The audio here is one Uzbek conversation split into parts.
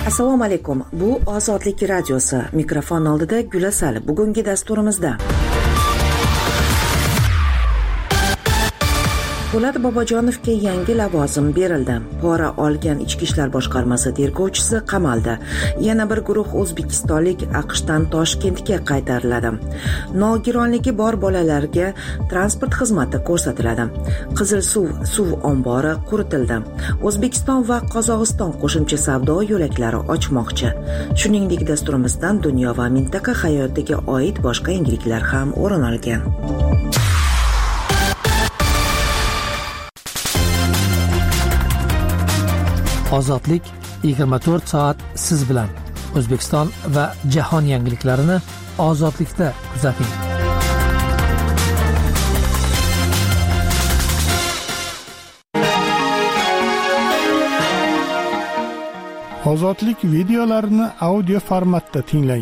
Assalomu alaykum. Bu Ozodlik radiosi. Mikrofon oldida Gulasal. Bugungi dasturimizda Po'lat Bobojonovga yangi lavozim berildi. Pora olgan Ichki ishlar boshqarmasi tergovchisi qamaldi. Yana bir guruh o'zbekistonlik AQShdan Toshkentga qaytariladi. Nogironligi bor bolalarga transport xizmati ko'rsatiladi. Qizil suv ombori quritildi. O'zbekiston va Qozog'iston qo'shimcha savdo yo'laklari ochmoqchi. Shuningdek, dasturimizdan dunyo va mintaqa hayotiga oid boshqa yangiliklar ham o'rin olgan. Ozodlik 24 soat siz bilan. O'zbekiston va jahon yangiliklarini Ozodlikda kuzating. Ozodlik videolarini audio formatda tinglang.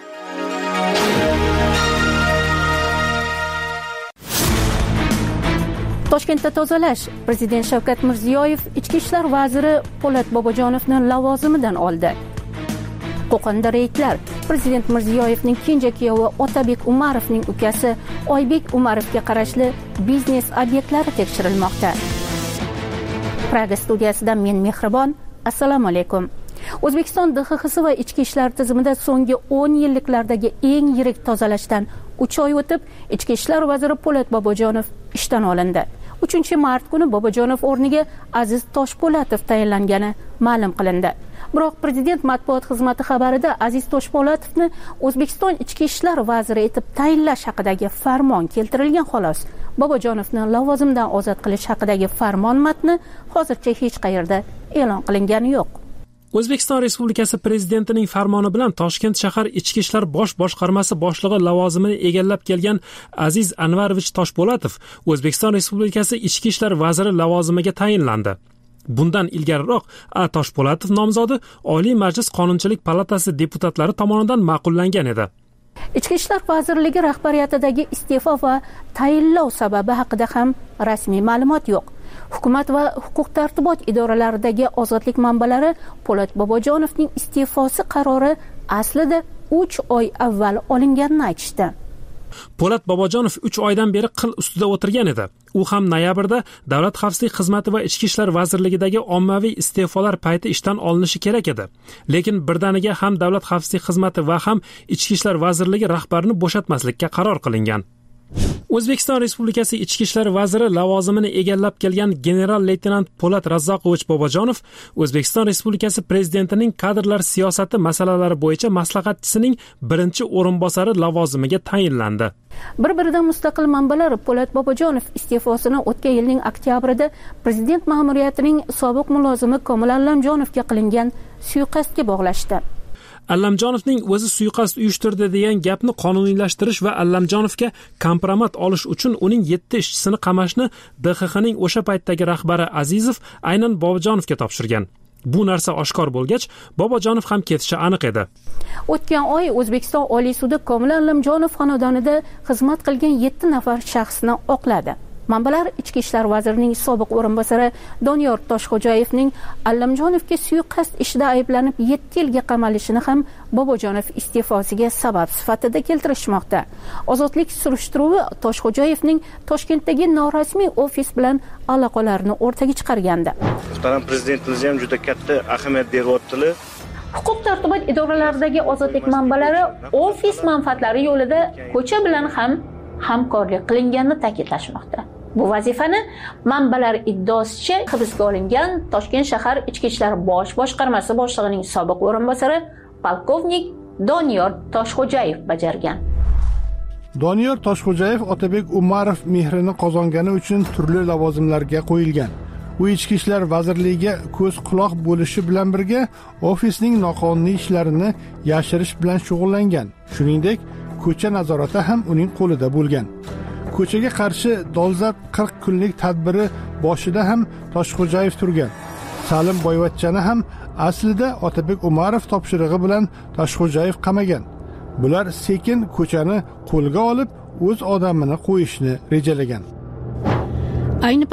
Toshkentda tozalash. Prezident Shavkat Mirziyoyev Ichki ishlar vaziri Po'lat Bobojonovni lavozimidan oldi. Qo'qonda reydlar. Prezident Mirziyoyevning kenja kuyovi Otabek Umarovning ukasi Oybek Umarovga qarashli biznes obyektlari tekshirilmoqda. Praga studiyasidan men Mehribon. Assalomu alaykum. O'zbekiston DXX va ichki ishlar tizimida so'nggi 10 yilliklardagi eng yirik tozalashdan 3 oy o'tib, Ichki ishlar vaziri Po'lat Bobojonov ishdan olindi. 3-mart kuni Bobojonov o'rniga Aziz Toshpo'latov tayinlangani ma'lum qilindi. Biroq prezident matbuot xizmati xabarida Aziz Toshpo'latovni O'zbekiston ichki ishlar vaziri etib tayinlash haqidagi farmon keltirilgan xolos. Bobojonovni lavozimdan ozod qilish haqidagi farmon matni hozircha hech qayerda e'lon qilingani yo'q. O'zbekiston Respublikasi Prezidentining farmoni bilan Toshkent shahar Ichki ishlar bosh boshqarmasi boshlig'i lavozimini egallab kelgan Aziz Anvarovich Toshpo'latov O'zbekiston Respublikasi Ichki ishlar vaziri lavozimiga tayinlandi. Bundan ilgariroq A. Toshpo'latov nomzodi Oliy Majlis Qonunchilik palatasi deputatlari tomonidan ma'qullangan edi. Ichki ishlar vazirligi rahbariyatidagi iste'fo va tayinlov sababi haqida ham rasmiy ma'lumot yo'q. Hukumat va huquq-tartibot idoralaridagi ozodlik manbalari Po'lat Bobojonovning iste'fosi qarori aslida 3 oy avval olinganini aytishdi. Po'lat Bobojonov 3 oydan beri qil ustida o'tirgan edi. U ham noyabrda Davlat xavfsizlik xizmati va Ichki ishlar vazirligidagi ommaviy iste'folar payti ishdan olinishi kerak edi. Lekin birdaniga ham Davlat xavfsizlik xizmati va ham Ichki ishlar vazirligi rahbarini bo'shatmaslikka qaror qilingan. O'zbekiston Respublikasi Ichki ishlar vaziri lavozimini egallab kelgan general-leytenant Po'lat Razzoqovich Bobojonov O'zbekiston Respublikasi Prezidentining kadrlar siyosati masalalari bo'yicha maslahatchisining birinchi o'rinbosari lavozimiga tayinlandi. Bir-biridan mustaqil manbalar Po'lat Bobojonov iste'fosini o'tgan yilning oktyabrida prezident ma'muriyatining sobiq mulozimi Komil Allamjonovga qilingan suiqasdga bog'lashdi. Allamjonovning o'zi suiqasd uyushtirdi degan gapni qonuniylashtirish va Allamjonovga kompromat olish uchun uning 7 ishchisini qamashni DXXning o'sha paytdagi rahbari Azizov aynan Bobojonovga topshirgan. Bu narsa oshkor bo'lgach, Bobojonov ham ketishi aniq edi. O'tgan oy O'zbekiston Oliy sudi Komil Allamjonov xonadonida xizmat qilgan 7 nafar shaxsni oqladi. Manbalar Ichki ishlar vazirining sobiq o'rinbosari Doniyor Toshxo'jayevning Allamjonovga suiqasd ishida ayblanib 7 yilga qamalishini ham Bobojonov iste'fosiga sabab sifatida keltirishmoqda. Ozodlik surishtiruvi Toshxo'jayevning Toshkentdagi norasmiy ofis bilan aloqalarini o'rtaga chiqargandi. Muhtaram prezidentimiz ham juda katta ahamiyat beryaptilar. Huquq-tartibot idoralaridagi ozodlik manbalari ofis manfaatlari yo'lida ko'cha bilan ham hamkorlik qilinganini ta'kidlashmoqda. Bu vazifani manbalar iddaosicha hibsga olingan Toshkent shahar Ichki ishlar bosh boshqarmasi boshlig'ining sobiq o'rinbosari polkovnik Doniyor Toshxo'jayev bajargan. Doniyor Toshxo'jayev Otabek Umarov mehrini qozongani uchun turli lavozimlarga qo'yilgan. U Ichki ishlar vazirligiga ko'z quloq bo'lishi bilan birga ofisning noqonuniy ishlarini yashirish bilan shug'ullangan. Shuningdek, ko'cha nazorati ham uning qo'lida bo'lgan. Ko'chaga qarshi dolzarb 40 kunlik tadbiri boshida ham Toshxo'jayev turgan. Salim Boyvachchani ham aslida Otabek Umarov topshirig'i bilan Toshxo'jayev qamagan. Bular sekin ko'chani qo'lga olib, o'z odamini qo'yishni rejalagan. Ayni paytda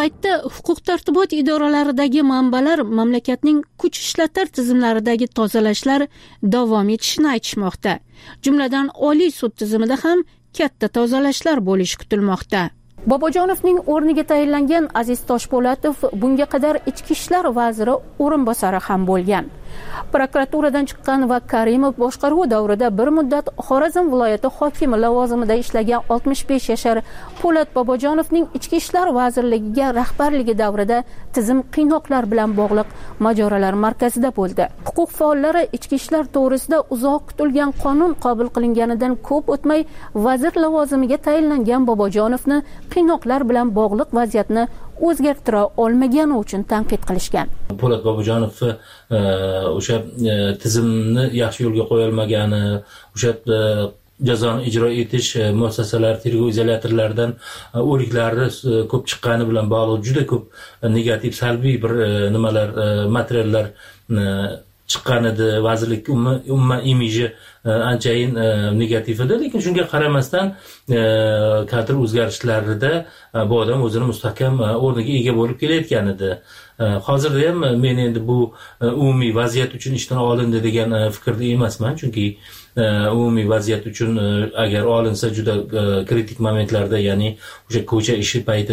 huquq tartibot idoralaridagi manbalar mamlakatning kuch ishlatar tizimlaridagi tozalashlar davom etishini aytishmoqda. Jumladan Oliy sud tizimida ham katta tozalashlar bo'lishi kutilmoqda. Bobojonovning o'rniga tayinlangan Aziz Toshpo'latov bunga qadar ichki ishlar vaziri o'rinbosari ham bo'lgan. Prokuraturadan chiqqan va Karimov boshqaruvi davrida bir muddat Xorazm viloyati hokimi lavozimida ishlagan 65 yashar Po'lat Bobojonovning ichki ishlar vazirligiga rahbarligi davrida tizim qiynoqlar bilan bog'liq mojarolar markazida bo'ldi. Huquq faollari ichki ishlar to'g'risida uzoq kutilgan qonun qabul qilinganidan ko'p o'tmay vazir lavozimiga tayinlangan Bobojonovni qiynoqlar bilan bog'liq vaziyatni o'zgartira olmagani uchun tanqid qilishgan. Po'lat Bobojonov o'sha tizimni yaxshi yo'lga qo'ya olmagani, o'sha jazoni ijro etish muassasalari, tergov izolyatorlaridan o'liklarni ko'p chiqqani bilan bog'liq juda ko'p negativ, salbiy bir nimalar, materiallar chiqqan edi. Vazirlik umuman imiji anchayin negativ edi, lekin shunga qaramasdan kadr o'zgarishlarida bu odam o'zini mustahkam o'rniga ega bo'lib kelayotgan edi. Hozirda ham men endi bu umumiy vaziyat uchun ishdan olindi degan fikrda emasman, chunki umumiy vaziyat uchun agar olinsa juda kritik momentlarda, ya'ni o'sha ko'chani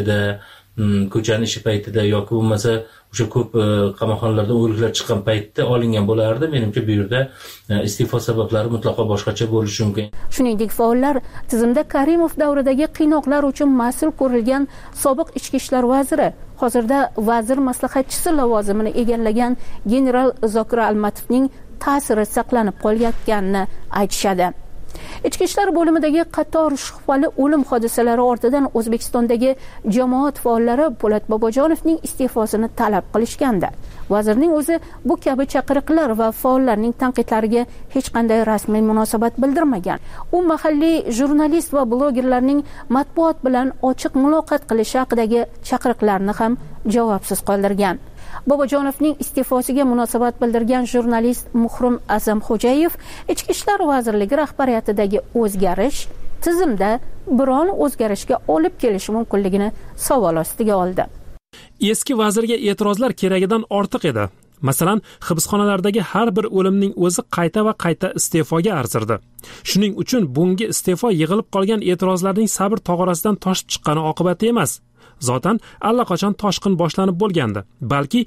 ishi paytida yoki bo'lmasa o'sha ko'p qamoqxonalardan o'liklar chiqqan paytda olingan bo'lardi. Menimcha bu yerda iste'fo sabablari mutlaqo boshqacha bo'lishi mumkin. Shuningdek, faollar tizimda Karimov davridagi qiynoqlar uchun mas'ul ko'rilgan sobiq ichki ishlar vaziri, hozirda vazir maslahatchisi lavozimini egallagan general Zokir Almatovning ta'siri saqlanib qolayotganini aytishadi. Ichki ishlar bo'limidagi qator shubhali o'lim hodisalari ortidan O'zbekistondagi jamoat faollari Po'lat Bobojonovning iste'fosini talab qilishgandi. Vazirning o'zi bu kabi chaqiriqlar va faollarning tanqidlariga hech qanday rasmiy munosabat bildirmagan. U mahalliy jurnalist va blogerlarning matbuot bilan ochiq muloqot qilishi haqidagi chaqiriqlarni ham javobsiz qoldirgan. Bobojonovning iste'fosiga munosabat bildirgan jurnalist Muhrim Azamxo'jayev ichki ishlar vazirligi rahbariyatidagi o'zgarish tizimda biron o'zgarishga olib kelishi mumkinligini savol ostiga oldi. Eski vazirga e'tirozlar keragidan ortiq edi. Masalan, hibsxonalardagi har bir o'limning o'zi qayta va qayta iste'foga arzirdi. Shuning uchun bunga iste'fo yig'ilib qolgan e'tirozlarning sabr tog'orasidan toshib chiqqani oqibati emas. Zotan allaqachon toshqin boshlanib bo'lgandi. Balki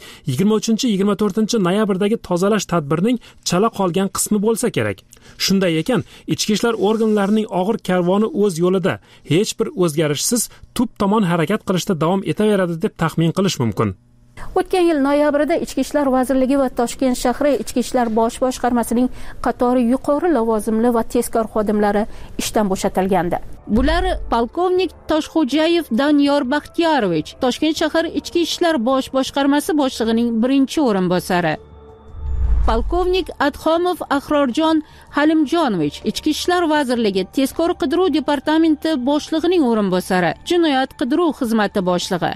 23-24 noyabrdagi tozalash tadbirining chala qolgan qismi bo'lsa kerak. Shunday ekan, ichki ishlar organlarining og'ir karvoni o'z yo'lida hech bir o'zgarishsiz tub tomon harakat qilishda davom etaveradi deb taxmin qilish mumkin. O'tgan yil noyabrida Ichki ishlar vazirligi va Toshkent shahri Ichki ishlar bosh boshqarmasining qatori yuqori lavozimli va tezkor xodimlari ishdan bo'shatilgandi. Bular polkovnik Toshxo'jayev Doniyor Baxtiyorovich, Toshkent shahar Ichki ishlar bosh boshqarmasi boshlig'ining birinchi o'rinbosari. Polkovnik Adxomov Ahrorjon Halimjonovich, Ichki ishlar vazirligi tezkor qidiruv departamenti boshlig'ining o'rinbosari, jinoyat qidiruv xizmati boshlig'i.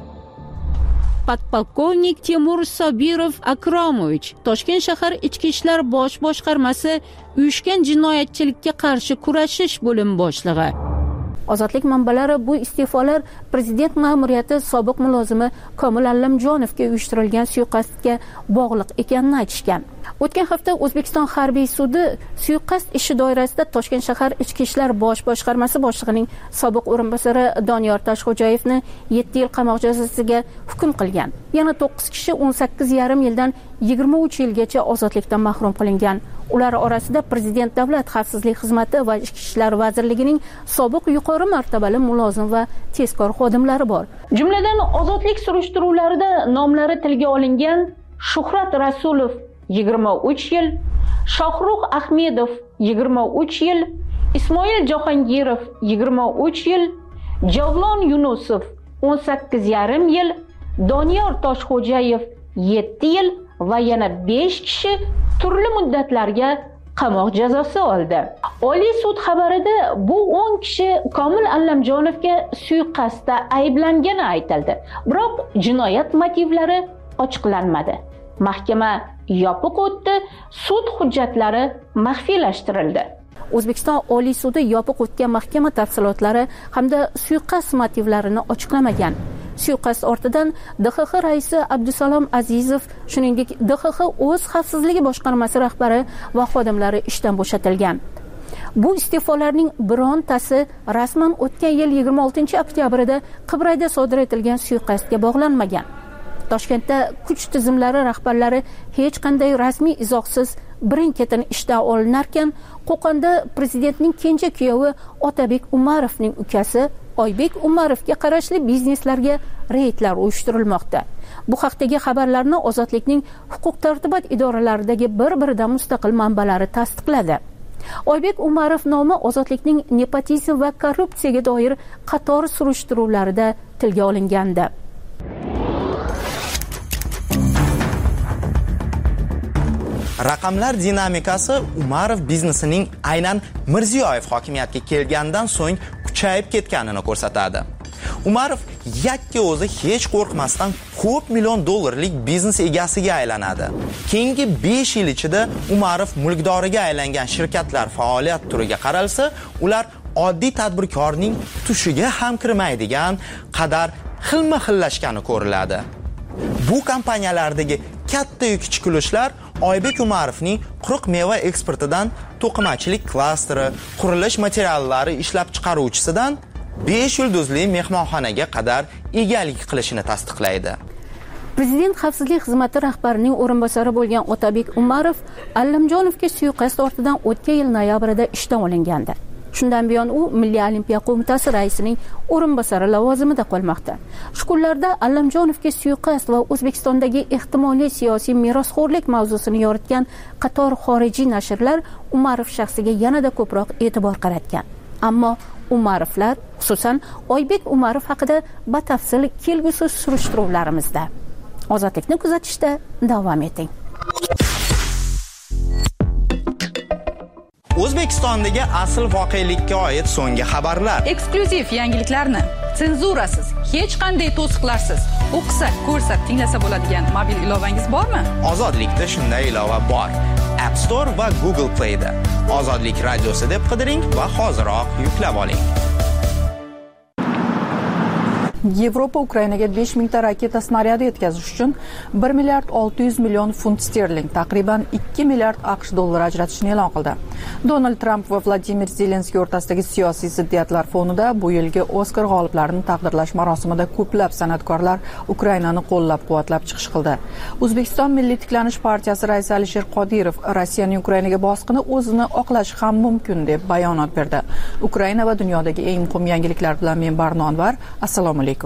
Podpolkovnik Timur Sobirov Akromovich, Toshkent shahar Ichki ishlar bosh boshqarmasi uyushgan jinoyatchilikka qarshi kurashish bo'lim boshlig'i. Ozodlik manbalari bu iste'folar prezident ma'muriyati sobiq mulozimi Komil Allamjonovga uyushtirilgan suiqasdga bog'liq ekanini aytishgan. O'tgan hafta O'zbekiston harbiy sudi suiqasd ishi doirasida Toshkent shahar Ichki ishlar bosh boshqarmasi boshlig'ining sobiq o'rinbosari Doniyor Toshxo'jayevni 7 yil qamoq jazosiga hukm qilgan. Yana 9 kishi 18,5 yildan 23 yilgacha ozodlikdan mahrum qilingan. Ular orasida Prezident Davlat xavfsizlik xizmati va Ichki ishlar vazirligining sobiq yuqori martabali mulozim va tezkor xodimlari bor. Jumladan ozodlik surishtiruvlarida nomlari tilga olingan Shuhrat Rasulov 23 yil, Shohruh Ahmedov 23 yil, Ismoil Jahongirov 23 yil, Javlon Yunusov 18,5 yil, Doniyor Toshxo'jayev 7 yil va yana 5 kishi turli muddatlarga qamoq jazosi oldi. Oliy sud xabarida bu 10 kishi Komil Allamjonovga suiqasdda ayblangani aytildi. Biroq jinoyat motivlari ochiqlanmadi. Mahkama yopiq o'tdi, sud hujjatlari maxfiylashtirildi. O'zbekiston Oliy sudi yopiq o'tgan mahkama tafsilotlari hamda suiqasd motivlarini ochiqlamagan. Suiqasd ortidan DXX raisi Abdusalom Azizov, shuningdek DXX o'z xavfsizligi boshqarmasi rahbari va xodimlari ishdan bo'shatilgan. Bu iste'folarning birontasi rasman o'tgan yil 26 oktyabrida Qibrayda sodir etilgan suiqasdga bog'lanmagan. Toshkentda kuch tizimlari rahbarlari hech qanday rasmiy izohsiz birin-ketin ishdan olinarkan, Qo'qonda prezidentning kenja kuyovi Otabek Umarovning ukasi Oybek Umarovga qarashli bizneslarga reydlar uyushtirilmoqda. Bu haqdagi xabarlarni Ozodlikning huquq-tartibot idoralaridagi bir-biridan mustaqil manbalari tasdiqladi. Oybek Umarov nomi Ozodlikning nepotizm va korrupsiyaga doir qator surishtiruvlarida tilga olingandi. Raqamlar dinamikasi Umarov biznesining aynan Mirziyoyev hokimiyatga kelgandan so'ng kuchayib ketganini ko'rsatadi. Umarov yakka o'zi hech qo'rqmasdan ko'p million dollarlik biznes egasiga aylanadi. Keyingi 5 yil ichida Umarov mulkdoriga aylangan shirkatlar faoliyat turiga qaralsa, ular oddiy tadbirkorning tushiga ham kirmaydigan qadar xilma-xillashgani ko'riladi. Bu kompaniyalardagi katta yu kichik ulushlar Oybek Umarovning quruq meva eksportidan to'qimachilik klasteri, qurilish materiallari ishlab chiqaruvchisidan 5 yulduzli mehmonxonaga qadar egalik qilishini tasdiqlaydi. Prezident xavfsizlik xizmati rahbarining o'rinbosari bo'lgan Otabek Umarov Allamjonovga suiqasd ortidan o'tgan yil noyabrida ishdan olingandi. Shundan buyon u Milliy olimpiya qo'mitasi raisining o'rinbosari lavozimida qolmoqda. Shu kunlarda Allamjonovga suiqasd va O'zbekistondagi ehtimoliy siyosiy merosxo'rlik mavzusini yoritgan qator xorijiy nashrlar Umarov shaxsiga yanada ko'proq e'tibor qaratgan. Ammo Umarovlar, xususan Oybek Umarov haqida batafsil kelgusi surishtiruvlarimizda. Ozodlikni kuzatishda davom eting. O'zbekistondagi asl voqelikka oid so'nggi xabarlar. Eksklyuziv yangiliklarni senzurasiz, hech qanday to'siqlarsiz o'qisa, ko'rsa, tinglasa bo'ladigan mobil ilovangiz bormi? Ozodlikda shunday ilova bor. App Store va Google Play'da. Ozodlik radiosi deb qidiring va hoziroq yuklab oling. Yevropa Ukrainaga 5000 ta raketa snaryadi yetkazish uchun 1 milliard 600 million funt sterling, taqriban 2 milliard AQSh dollari ajratishni e'lon qildi. Donald Trump va Vladimir Zelenskiy o'rtasidagi siyosiy ziddiyatlar fonida bu yilgi Oskar g'oliblarini taqdirlash marosimida ko'plab san'atkorlar Ukrainani qo'llab-quvvatlab chiqish qildi. O'zbekiston Milliy tiklanish partiyasi raisi Alisher Qodirov Rossiyaning Ukrainaga bosqini o'zini oqlashi ham mumkin deb bayonot berdi. Ukraina va dunyodagi eng muhim yangiliklar bilan men Barno Anvar. Assalomu alaykum.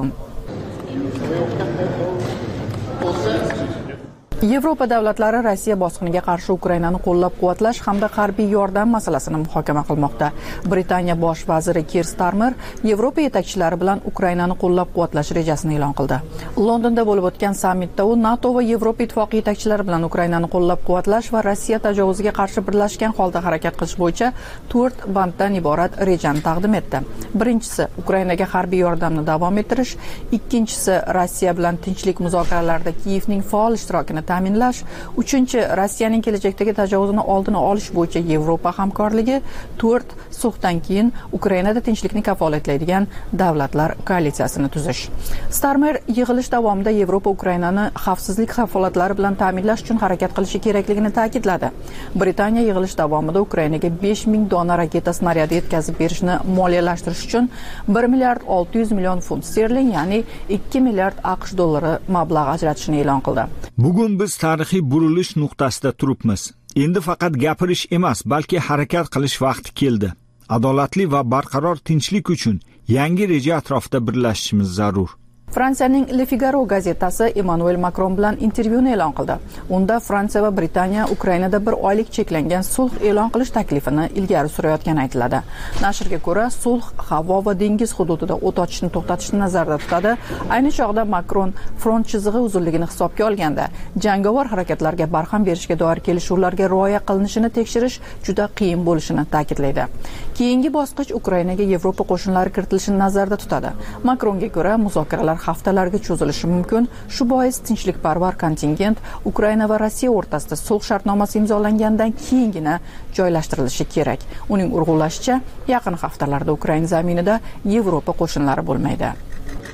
Yevropa davlatlari Rossiya bosqiniga qarshi Ukrainani qo'llab-quvvatlash hamda harbiy yordam masalasini muhokama qilmoqda. Britaniya bosh vaziri Keir Starmer Yevropa yetakchilari bilan Ukrainani qo'llab-quvvatlash rejasini e'lon qildi. Londonda bo'lib o'tgan sammitda u NATO va Yevropa ittifoqi yetakchilari bilan Ukrainani qo'llab-quvvatlash va Rossiya tajovuziga qarshi birlashgan holda harakat qilish bo'yicha 4 banddan iborat rejani taqdim etdi. Birinchisi Ukrainaga harbiy yordamni davom ettirish, ikkinchisi Rossiya bilan tinchlik muzokaralarida Kiyevning faol ishtirokini ta'minlash, uchinchi Rossiyaning kelajakdagi tajovuzini oldini olish bo'yicha Yevropa hamkorligi, 4 sulhdan keyin Ukrainada tinchlikni kafolatlaydigan davlatlar koalitsiyasini tuzish. Starmer yig'ilish davomida Yevropa Ukrainani xavfsizlik kafolatlari bilan ta'minlash uchun harakat qilishi kerakligini ta'kidladi. Britaniya yig'ilish davomida Ukrainaga 5000 dona raketa snaryadi yetkazib berishni moliyalashtirish uchun 1 milliard 600 million funt sterling, ya'ni 2 milliard AQSh dollari mablag' ajratishni e'lon qildi. Bugun biz tarixiy burilish nuqtasida turibmiz. Endi faqat gapirish emas, balki harakat qilish vaqti keldi. Adolatli va barqaror tinchlik uchun yangi reja atrofida birlashishimiz zarur. Fransiyaning Le Figaro gazetasi Emmanuel Macron bilan intervyuni e'lon qildi. Unda Fransiya va Britaniya Ukrainada bir oylik cheklangan sulh e'lon qilish taklifini ilgari surayotgani aytiladi. Nashrga ko'ra, sulh havo va dengiz hududida o't ochishni to'xtatishni nazarda tutadi. Ayni chog'da Macron front chizig'i uzunligini hisobga olganda, jangovar harakatlarga barham berishga doir kelishuvlarga rioya qilinishini tekshirish juda qiyin bo'lishini ta'kidlaydi. Keyingi bosqich Ukrainaga Yevropa qo'shinlari kiritilishini nazarda tutadi. Macronga ko'ra, muzokaralar haftalarga cho'zilishi mumkin. Shu bois tinchlikparvar kontingent Ukraina va Rossiya o'rtasida sulh shartnomasi imzolangandan keyingina joylashtirilishi kerak. Uning urg'ulashicha, yaqin haftalarda Ukraina zaminida Yevropa qo'shinlari bo'lmaydi.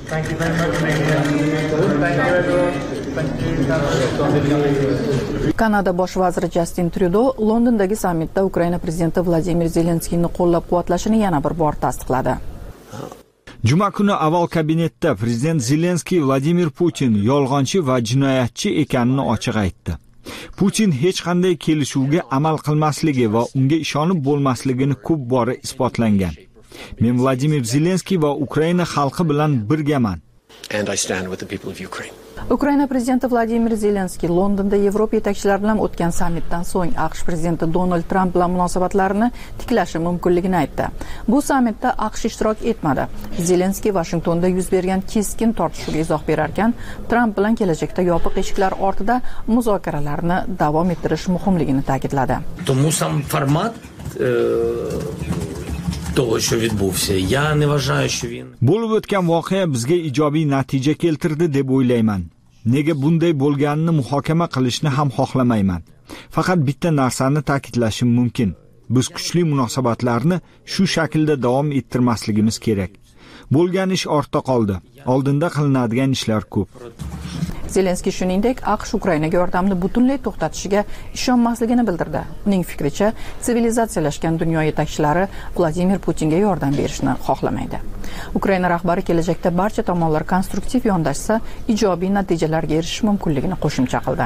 Kanada bosh vaziri Justin Trudeau Londondagi sammitda Ukraina prezidenti Vladimir Zelenskiyni qo'llab-quvvatlashini yana bir bor tasdiqladi. Juma kuni avval kabinetda prezident Zelenskiy Vladimir Putin yolg'onchi va jinoyatchi ekanini ochiq aytdi. Putin hech qanday kelishuvga amal qilmasligi va unga ishonib bo'lmasligini ko'p bora isbotlangan. Men Vladimir Zelenskiy va Ukraina xalqi bilan birgaman. And I stand with the people of Ukraine. Ukraina prezidenti Vladimir Zelenskiy Londonda Yevropa yetakchilari bilan o'tgan sammitdan so'ng AQSh prezidenti Donald Trump bilan munosabatlarini tiklashi mumkinligini aytdi. Bu sammitda AQSh ishtirok etmadi. Zelenskiy Washingtonda yuz bergan keskin tortishuvga izoh berar ekan, Trump bilan kelajakda yopiq eshiklar ortida muzokaralarni davom ettirish muhimligini ta'kidladi. Тому сам формат того, що відбувся, я не вважаю, що він Bo'lib o'tgan voqea bizga ijobiy natija keltirdi deb o'ylayman. Nega bunday bo'lganini muhokama qilishni ham xohlamayman. Faqat bitta narsani ta'kidlashim mumkin. Biz kuchli munosabatlarni shu shaklda davom ettirmasligimiz kerak. Bo'lgan ish ortda qoldi. Oldinda qilinadigan ishlar ko'p. Zelenskiy shuningdek AQSh Ukrainaga yordamni butunlay to'xtatishiga ishonmasligini bildirdi. Uning fikricha, sivilizatsiyalashgan dunyo yetakchilari Vladimir Putinga yordam berishni xohlamaydi. Ukraina rahbari kelajakda barcha tomonlar konstruktiv yondashsa, ijobiy natijalarga erishish mumkinligini qo'shimcha qildi.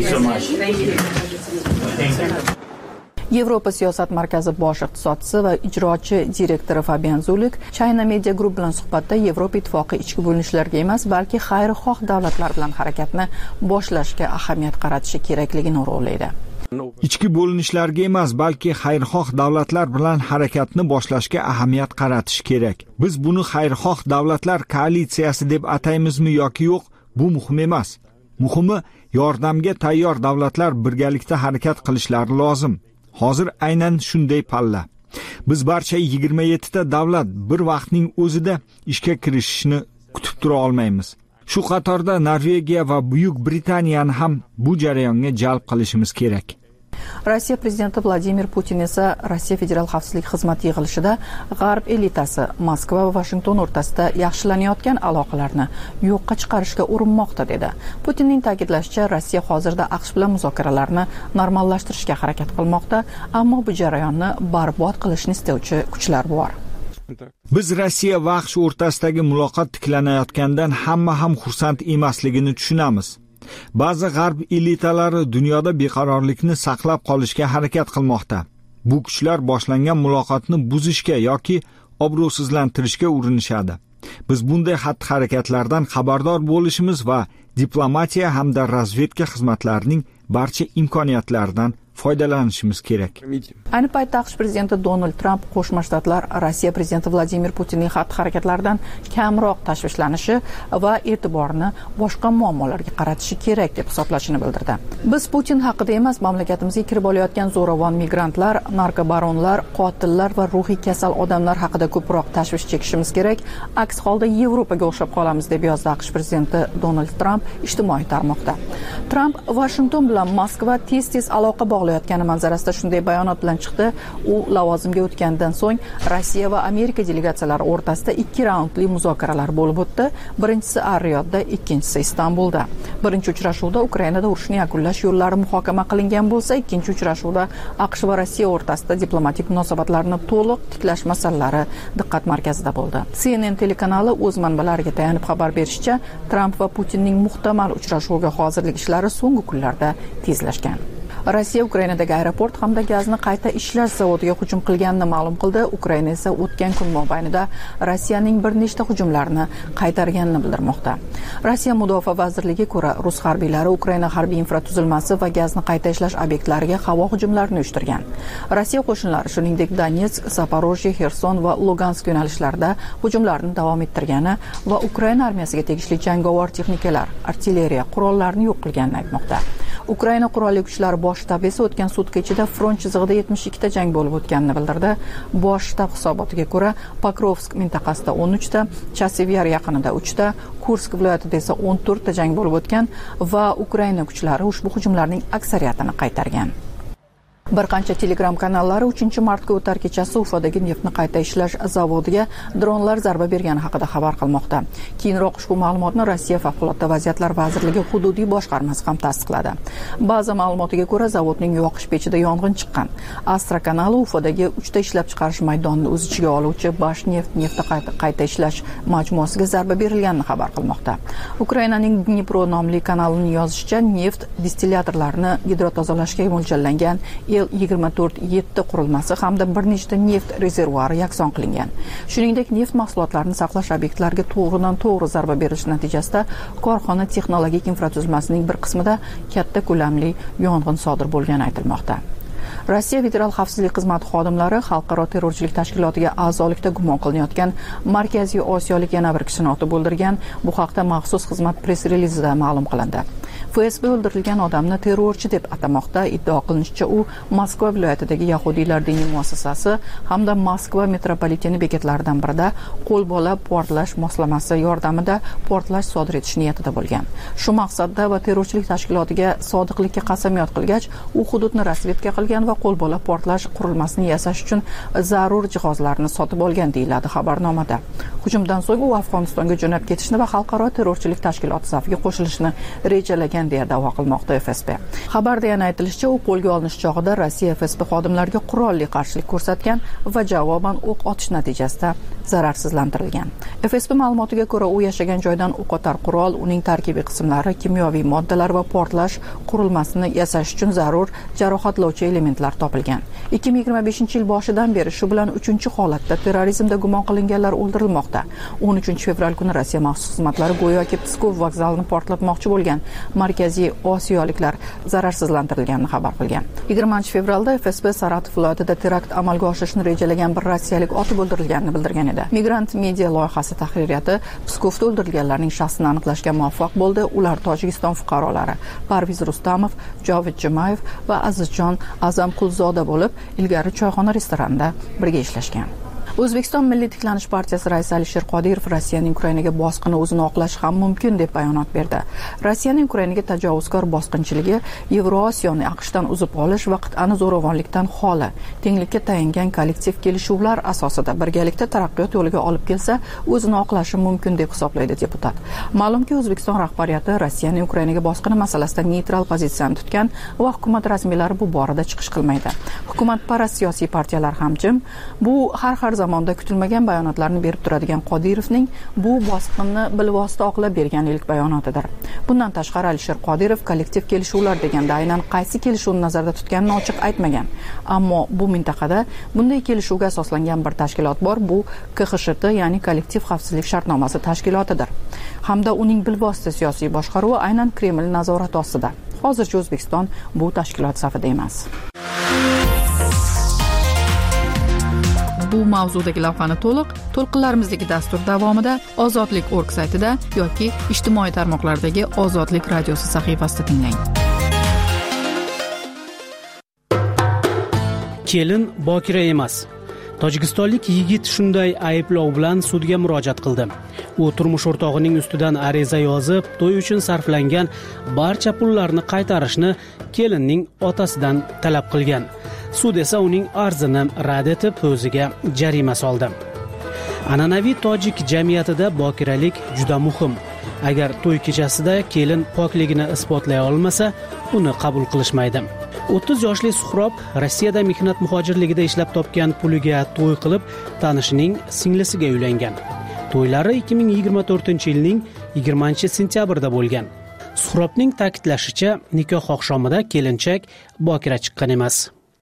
Yevropa siyosat markazi bosh iqtisodchisi va ijrochi direktori Fabian Zulik China Media Group bilan suhbatda Yevropa ittifoqi ichki bo'linishlarga emas, balki xayrixoh davlatlar bilan harakatni boshlashga ahamiyat qaratishi kerakligini urg'ulaydi. Ichki bo'linishlarga emas, balki xayrixoh davlatlar bilan harakatni boshlashga ahamiyat qaratish kerak. Biz buni xayrixoh davlatlar koalitsiyasi deb ataymizmi yoki yo'q, bu muhim emas. Muhimi, yordamga tayyor davlatlar birgalikda harakat qilishlari lozim. Hozir aynan shunday palla. Biz barcha 27 ta davlat bir vaqtning o'zida ishga kirishishni kutib tura olmaymiz. Shu qatorda Norvegiya va Buyuk Britaniyani ham bu jarayonga jalb qilishimiz kerak. Rossiya prezidenti Vladimir Putin esa Rossiya Federal xavfsizlik xizmati yig'ilishida G'arb elitasi Moskva va Washington o'rtasida yaxshilanayotgan aloqalarni yo'qqa chiqarishga urinmoqda dedi. Putinning ta'kidlashicha, Rossiya hozirda AQSh bilan muzokaralarni normallashtirishga harakat qilmoqda, ammo bu jarayonni barbod qilishni istovchi kuchlar bor. Biz Rossiya va AQSh o'rtasidagi muloqot tiklanayotgandan hamma ham xursand emasligini tushunamiz. Ba'zi g'arb elitalari dunyoda beqarorlikni saqlab qolishga harakat qilmoqda. Bu kuchlar boshlangan muloqotni buzishga yoki obro'sizlantirishga urinishadi. Biz bunday xatti-harakatlardan xabardor bo'lishimiz va diplomatiya hamda razvedka xizmatlarining barcha imkoniyatlaridan foydalanishimiz kerak. Ayni paytda AQSh prezidenti Donald Trump Qo'shma Shtatlar Rossiya prezidenti Vladimir Putinning xatti-harakatlaridan kamroq tashvishlanishi va e'tiborni boshqa muammolarga qaratishi kerak deb hisoblashini bildirdi. Biz Putin haqida emas, mamlakatimizga kirib olayotgan zo'ravon migrantlar, narkobaronlar, qotillar va ruhiy kasal odamlar haqida ko'proq tashvish chekishimiz kerak. Aks holda Yevropaga o'xshab qolamiz deb yozdi AQSh prezidenti Donald Trump ijtimoiy tarmoqda. Trump Washington bilan Moskva tez-tez aloqa bog'layotgani manzarasida shunday bayonot bilan chiqdi. U lavozimga o'tgandan so'ng Rossiya va Amerika delegatsiyalari o'rtasida 2 raundli muzokaralar bo'lib o'tdi. Birinchisi Ar-Riyodda, ikkinchisi Istanbulda. Birinchi uchrashuvda Ukrainada urushni yakunlash yo'llari muhokama qilingan bo'lsa, ikkinchi uchrashuvda AQSh va Rossiya o'rtasida diplomatik munosabatlarni to'liq tiklash masalalari diqqat markazida bo'ldi. CNN telekanali o'z manbalariga tayanib xabar berishicha, Trump va Putinning muhtamal uchrashuviga hozirlik ishlari so'nggi kunlarda tezlashgan. Rossiya Ukrainadagi aeroport hamda gazni qayta ishlash zavodiga hujum qilganini ma'lum qildi. Ukraina esa o'tgan kun mobaynida Rossiyaning bir nechta hujumlarini qaytarganini bildirmoqda. Rossiya Mudofaa vazirligiga ko'ra, rus harbiylari Ukraina harbiy infratuzilmasi va gazni qayta ishlash obyektlariga havo hujumlarini uyushtirgan. Rossiya qo'shinlari shuningdek Donetsk, Zaporojye, Xerson va Lugansk yo'nalishlarida hujumlarni davom ettirgani va Ukraina armiyasiga tegishli jangovar texnikalar, artilleriya qurollarini yo'q qilganini aytmoqda. Ukraina qurolli kuchlari bosh shtabi esa o'tgan sutka ichida front chizig'ida 72 ta jang bo'lib o'tganini bildirdi. Bosh shtab hisobotiga ko'ra, Pokrovsk mintaqasida 13 ta, Chasivyar yaqinida 3 ta, Kursk viloyatida esa 14 ta jang bo'lib o'tgan va Ukraina kuchlari ushbu hujumlarning aksariyatini qaytargan. Bir qancha Telegram kanallari 3-martga o'tar kechasi Ufodagi neftni qayta ishlash zavodiga dronlar zarba bergani haqida xabar qilmoqda. Keyinroq ushbu ma'lumotni Rossiya favqulodda vaziyatlar vazirligi hududiy boshqarmasi ham tasdiqladi. Baza ma'lumotiga ko'ra, zavodning yoqish pechida yong'in chiqqan. Astra kanali Ufodagi 3 ta ishlab chiqarish maydonini o'z ichiga oluvchi Bashneft nefti qayta ishlash majmuasiga zarba berilganini xabar qilmoqda. Ukrainaning Dnipro nomli kanalining yozishicha, neft distilyatorlarini gidrotozalashga mo'ljallangan Il-24-7 qurilmasi hamda bir nechta neft rezervuari yakson qilingan. Shuningdek, neft mahsulotlarini saqlash obyektlariga to'g'ridan-to'g'ri zarba berilishi natijasida korxona texnologik infratuzilmasining bir qismida katta ko'lamli yong'in sodir bo'lgani aytilmoqda. Rossiya Federal xavfsizlik xizmati xodimlari xalqaro terrorchilik tashkilotiga a'zolikda gumon qilinayotgan Markaziy Osiyolik yana bir kishini otib o'ldirgan. Bu haqda maxsus xizmat press-relizida ma'lum qilindi. FSB o'ldirilgan odamni terrorchi deb atamoqda. Iddia qilinishicha, u Moskva viloyatidagi yahudiylar diniy muassasasi hamda Moskva metropoliteni bekatlaridan birida qo'lbola portlash moslamasi yordamida portlash sodir etish niyatida bo'lgan. Shu maqsadda va terrorchilik tashkilotiga sodiqlikka qasamyod qilgach, u hududni razvedka qilgan va qo'lbola portlash qurilmasini yasash uchun zarur jihozlarni sotib olgan deyiladi xabarnomada. Hujumdan so'ng u Afg'onistonga jo'nab ketishni va xalqaro terrorchilik tashkiloti safiga qo'shilishni rejalagan deya da'vo qilmoqda FSB. Xabarda yana aytilishicha, u qo'lga olinish chog'ida Rossiya FSB xodimlariga qurolli qarshilik ko'rsatgan va javoban o'q otish natijasida zararsizlantirilgan. FSB ma'lumotiga ko'ra, u yashagan joydan o'qotar qurol, uning tarkibiy qismlari, kimyoviy moddalar va portlash qurilmasini yasash uchun zarur jarohatlovchi elementlar topilgan. 2025-yil boshidan beri shu bilan 3-holatda terrorizmda gumon qilinganlar o'ldirilmoqda. 13-fevral kuni Rossiya maxsus xizmatlari go'yoki Pskov vokzalini portlatmoqchi bo'lgan Markaziy Osiyoliklar zararsizlantirilganini xabar qilgan. 20-fevralda FSB Saratov viloyatida terakt amalga oshirishni rejalagan bir rossiyalik otib o'ldirilganini bildirgan edi. Migrant media loyihasi tahririyati Pskovda o'ldirilganlarning shaxsini aniqlashga muvaffaq bo'ldi. Ular Tojikiston fuqarolari Parviz Rustamov, Jovid Jumayev va Azizjon Azamqulzoda bo'lib, ilgari choyxona restoranida birga ishlashgan. O'zbekiston Milliy tiklanish partiyasi raisi Alisher Qodirov Rossiyaning Ukrainaga bosqini o'zini oqlashi ham mumkin deb bayonot berdi. Rossiyaning Ukrainaga tajovuzkor bosqinchiligi Yevrosiyoni AQShdan uzib olish va qit'ani zo'ravonlikdan xoli, tenglikka tayangan kollektiv kelishuvlar asosida birgalikda taraqqiyot yo'liga olib kelsa, o'zini oqlashi mumkin deb hisoblaydi deputat. Ma'lumki, O'zbekiston rahbariyati Rossiyaning Ukrainaga bosqini masalasida neytral pozitsiyani tutgan va hukumat rasmiylari bu borada chiqish qilmaydi. Hukumatparast siyosiy partiyalar ham jim. Bu har zamonda kutilmagan bayonotlarni berib turadigan Qodirovning bu bosqinni bilvosita oqlab bergan ilk bayonotidir. Bundan tashqari Alisher Qodirov kollektiv kelishuvlar deganda aynan qaysi kelishuvni nazarda tutganini ochiq aytmagan. Ammo bu mintaqada bunday kelishuvga asoslangan bir tashkilot bor, bu KXSHT, ya'ni kollektiv xavfsizlik shartnomasi tashkilotidir. Hamda uning bilvosita siyosiy boshqaruvi aynan Kreml nazorati ostida. Hozircha O'zbekiston bu tashkilot safida emas. Bu mavzudagi lavhani to'lqinlarimizdagi dastur davomida Ozodlik.org saytida yoki ijtimoiy tarmoqlardagi Ozodlik radiosi sahifasida tinglang. Kelin bokira emas. Tojikistonlik yigit shunday ayblov bilan sudga murojaat qildi. U turmush o'rtog'ining ustidan ariza yozib, to'y uchun sarflangan barcha pullarni qaytarishni kelinning otasidan talab qilgan. Sud esa uning arzini rad etib, o'ziga jarima soldi. An'anaviy tojik jamiyatida bokiralik juda muhim. Agar to'y kechasida kelin pokligini isbotlay olmasa, uni qabul qilishmaydi. 30 yoshli Suhrob Rossiyada mehnat muhojirligida ishlab topgan puliga to'y qilib, tanishining singlisiga uylangan. To'ylari 2024-yilning 20-sentyabrida bo'lgan. Suhrobning ta'kidlashicha, nikoh oqshomida kelinchak bokira chiqqan emas.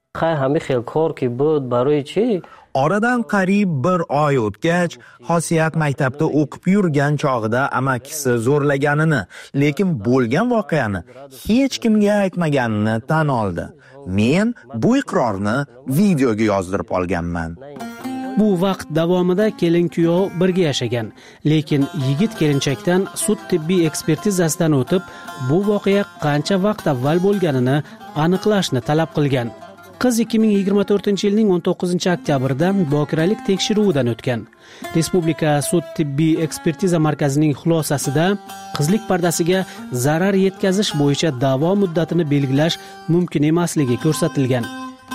Oradan qariyb 1 oy o'tgach, Xosiyat maktabda o'qib yurgan chog'ida amakisi zo'rlaganini, lekin bo'lgan voqeani hech kimga aytmaganini tan oldi. Men bu iqrorni videoga yozdirib olganman. Bu vaqt davomida kelin-kuyov birga yashagan, lekin yigit kelinchakdan sud tibbiy ekspertizasidan o'tib, bu voqea qancha vaqt avval bo'lganini aniqlashni talab qilgan. Qiz 2024-yilning 19-oktyabrida bokiralik tekshiruvidan o'tgan. Respublika sud tibbiy ekspertiza markazining xulosasida qizlik pardasiga zarar yetkazish bo'yicha da'vo muddatini belgilash mumkin emasligi ko'rsatilgan.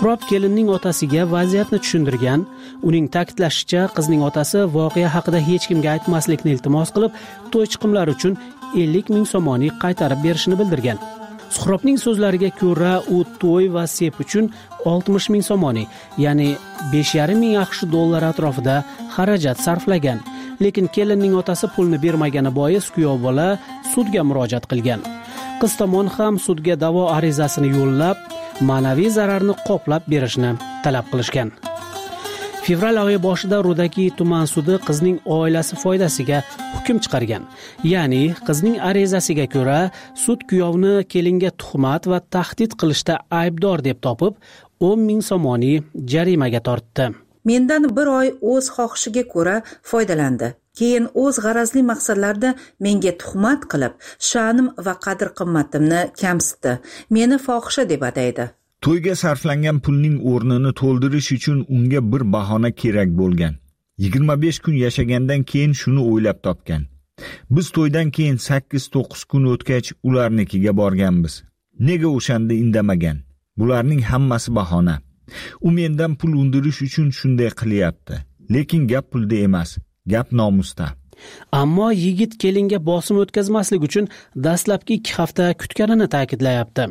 Suhrob kelinning otasiga vaziyatni tushundirgan. Uning ta'kidlashicha, qizning otasi voqea haqida hech kimga aytmaslikni iltimos qilib, to'y chiqimlari uchun 50 ming somoni qaytarib berishini bildirgan. Suhrobning so'zlariga ko'ra, u to'y va sep uchun 60 ming somoni, ya'ni 5,5 ming AQSh dollari atrofida xarajat sarflagan. Lekin kelinning otasi pulni bermagani bois kuyov bola sudga murojaat qilgan. Qiz tomon ham sudga da'vo arizasini yo'llab, ma'naviy zararni qoplab berishni talab qilishgan. Fevral oyi boshida Rudaki tuman sudi qizning oilasi foydasiga hukm chiqargan. Ya'ni qizning arizasiga ko'ra, sud kuyovni kelinga tuhmat va tahdid qilishda aybdor deb topib, 10 ming somoni jarimaga tortdi. Mendan bir oy o'z xohishiga ko'ra foydalandi. Keyin o'z g'arazli maqsadlarda menga tuhmat qilib, sha'nim va qadr-qimmatimni kamsitdi. Meni fohisha deb ataydi. To'yga sarflangan pulning o'rnini to'ldirish uchun unga bir bahona kerak bo'lgan. 25 kun yashagandan keyin shuni o'ylab topgan. Biz to'ydan keyin 8-9 kun o'tgach ularnikiga borganmiz. Nega o'shanda indamagan? Bularning hammasi bahona. U mendan pul undirish uchun shunday qilyapti. Lekin gap pulda emas, gap nomusda. Ammo yigit kelinga bosim o'tkazmaslik uchun dastlabki 2 hafta kutganini ta'kidlayapti.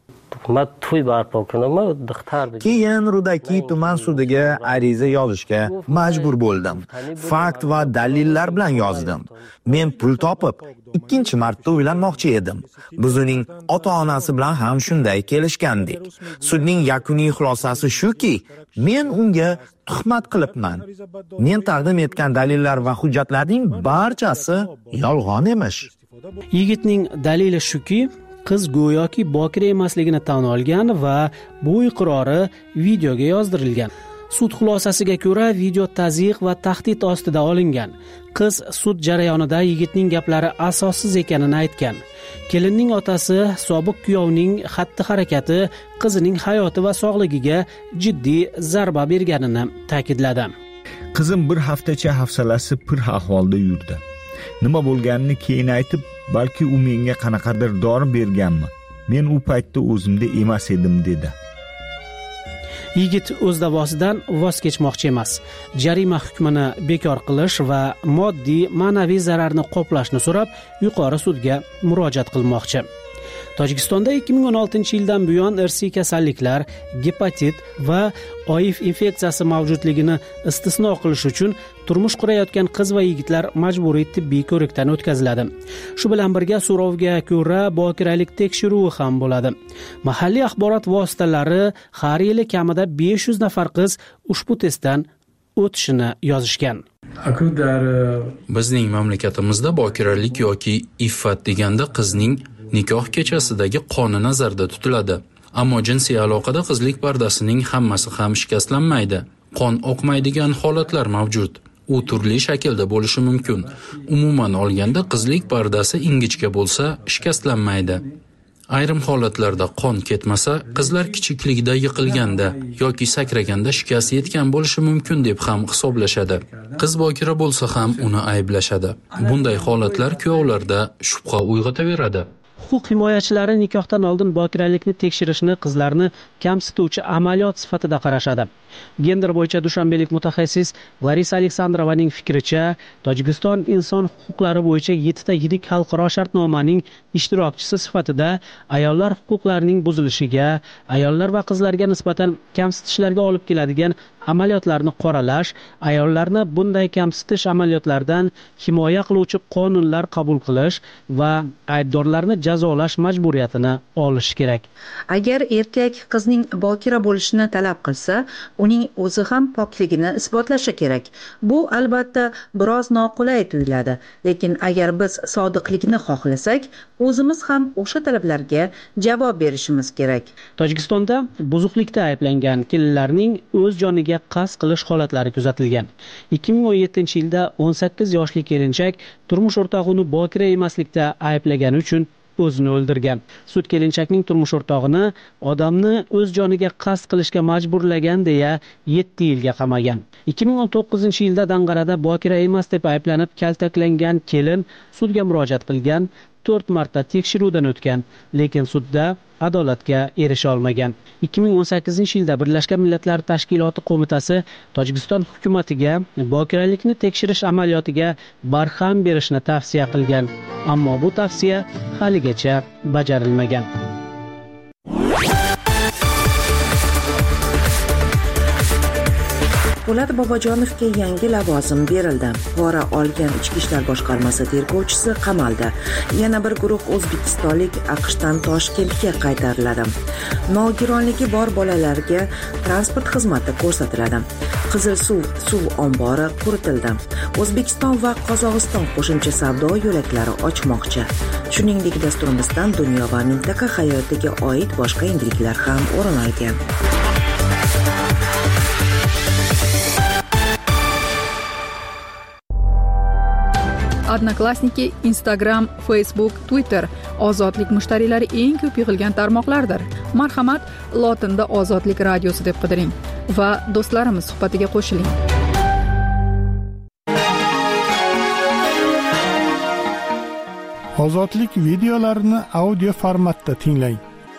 Keyin Rudaki tuman sudiga ariza yozishga majbur bo'ldim. Fakt va dalillar bilan yozdim. Men pul topib, 2-marta uylanmoqchi edim. Biz uning ota-onasi bilan ham shunday kelishgandik. Sudning yakuniy xulosasi shuki, men unga tuhmat qilibman. Men taqdim etgan dalillar va hujjatlarning barchasi yolg'on emish. Yigitning dalili shuki, qiz go'yoki bokira emasligini tan olgan va bu iqrori videoga yozdirilgan. Sud xulosasiga ko'ra, video tazyiq va tahdid ostida olingan. Qiz sud jarayonida yigitning gaplari asossiz ekanini aytgan. Kelinning otasi sobiq kuyovning xatti-harakati qizining hayoti va sog'ligiga jiddiy zarba berganini ta'kidladi. Qizim bir haftacha hafsalasi pir ahvolda yurdi. Nima bo'lganini keyin aytib, balki u menga qanaqadir dori berganmi? Men u paytda o'zimda emas edim dedi. Yigit o'z da'vosidan voz kechmoqchi emas. Jarima hukmini bekor qilish va moddiy, ma'naviy zararni qoplashni so'rab, yuqori sudga murojaat qilmoqchi. Tojikistonda 2016-yildan buyon irsiy kasalliklar, gepatit va OIV infeksiyasi mavjudligini istisno qilish uchun turmush qurayotgan qiz va yigitlar majburiy tibbiy ko'rikdan o'tkaziladi. Shu bilan birga so'rovga ko'ra bokiralik tekshiruvi ham bo'ladi. Mahalliy axborot vositalari har yili kamida 500 nafar qiz ushbu testdan o'tishini yozishgan. Bizning mamlakatimizda bokiralik yoki iffat deganda qizning nikoh kechasidagi qoni nazarda tutiladi. Ammo jinsiy aloqada qizlik pardasining hammasi ham shikastlanmaydi. Qon oqmaydigan holatlar mavjud. U turli shaklda bo'lishi mumkin. Umuman olganda qizlik pardasi ingichka bo'lsa, shikastlanmaydi. Ayrim holatlarda qon ketmasa, qizlar kichikligida yiqilganda yoki sakraganda shikast yetgan bo'lishi mumkin deb ham hisoblashadi. Qiz bokira bo'lsa ham uni ayblashadi. Bunday holatlar kuyovlarda shubha uyg'otaveradi. Huquq himoyachilari nikohdan oldin bokiralikni tekshirishni qizlarni kamsituvchi amaliyot sifatida qarashadi. Gender bo'yicha dushanbelik mutaxassis Larisa Aleksandrovaning fikricha, Tojikiston inson huquqlari bo'yicha 7 ta yirik xalqaro shartnomaning ishtirokchisi sifatida ayollar huquqlarining buzilishiga, ayollar va qizlarga nisbatan kamsitishlarga olib keladigan amaliyotlarni qoralash, ayollarni bunday kamsitish amaliyotlaridan himoya qiluvchi qonunlar qabul qilish va aybdorlarni jazolash majburiyatini olish kerak. Agar erkak qizning bokira bo'lishini talab qilsa, uning o'zi ham pokligini isbotlashi kerak. Bu albatta biroz noqulay tuyuladi, lekin agar biz sodiqlikni xohlasak, o'zimiz ham o'sha talablarga javob berishimiz kerak. Tojikistonda buzuqlikda ayblangan kelinlarning o'z joniga qasd qilish holatlari kuzatilgan. 2017-yilda 18 yoshli kelinchak turmush o'rtog'ini bokira emaslikda ayblagani uchun o'zini o'ldirgan. Sud kelinchakning turmush o'rtog'ini odamni o'z joniga qasd qilishga majburlagan deya 7 yilga qamagan. 2019-yilda Danqarada bokira emas deb ayblanib kaltaklangan kelin sudga murojaat qilgan. 4 marta tekshiruvdan o'tgan, lekin sudda adolatga erisha olmagan. 2018-yilda Birlashgan Millatlar Tashkiloti qo'mitasi Tojikiston hukumatiga bokiralikni tekshirish amaliyotiga barham berishni tavsiya qilgan, ammo bu tavsiya haligacha bajarilmagan. Po'lat Bobojonovga yangi lavozim berildi. Pora olgan Ichki ishlar boshqarmasi tergovchisi qamaldi. Yana bir guruh o'zbekistonlik AQShdan Toshkentga qaytariladi. Nogironligi bor bolalarga transport xizmati ko'rsatiladi. Qizil suv ombori quritildi. O'zbekiston va Qozog'iston qo'shimcha savdo yo'laklari ochmoqchi. Shuningdek, dasturimizdan dunyo va mintaqa hayotiga oid boshqa yangiliklar ham o'rin olgan. Odnoklassniki, Instagram, Facebook, Twitter ozodlik mushtariylari eng ko'p yig'ilgan tarmoqlardir. Marhamat, lotinda Ozodlik radiosi deb qidiring va do'stlarimiz suhbatiga qo'shiling. Ozodlik videolarini audio formatda tinglang.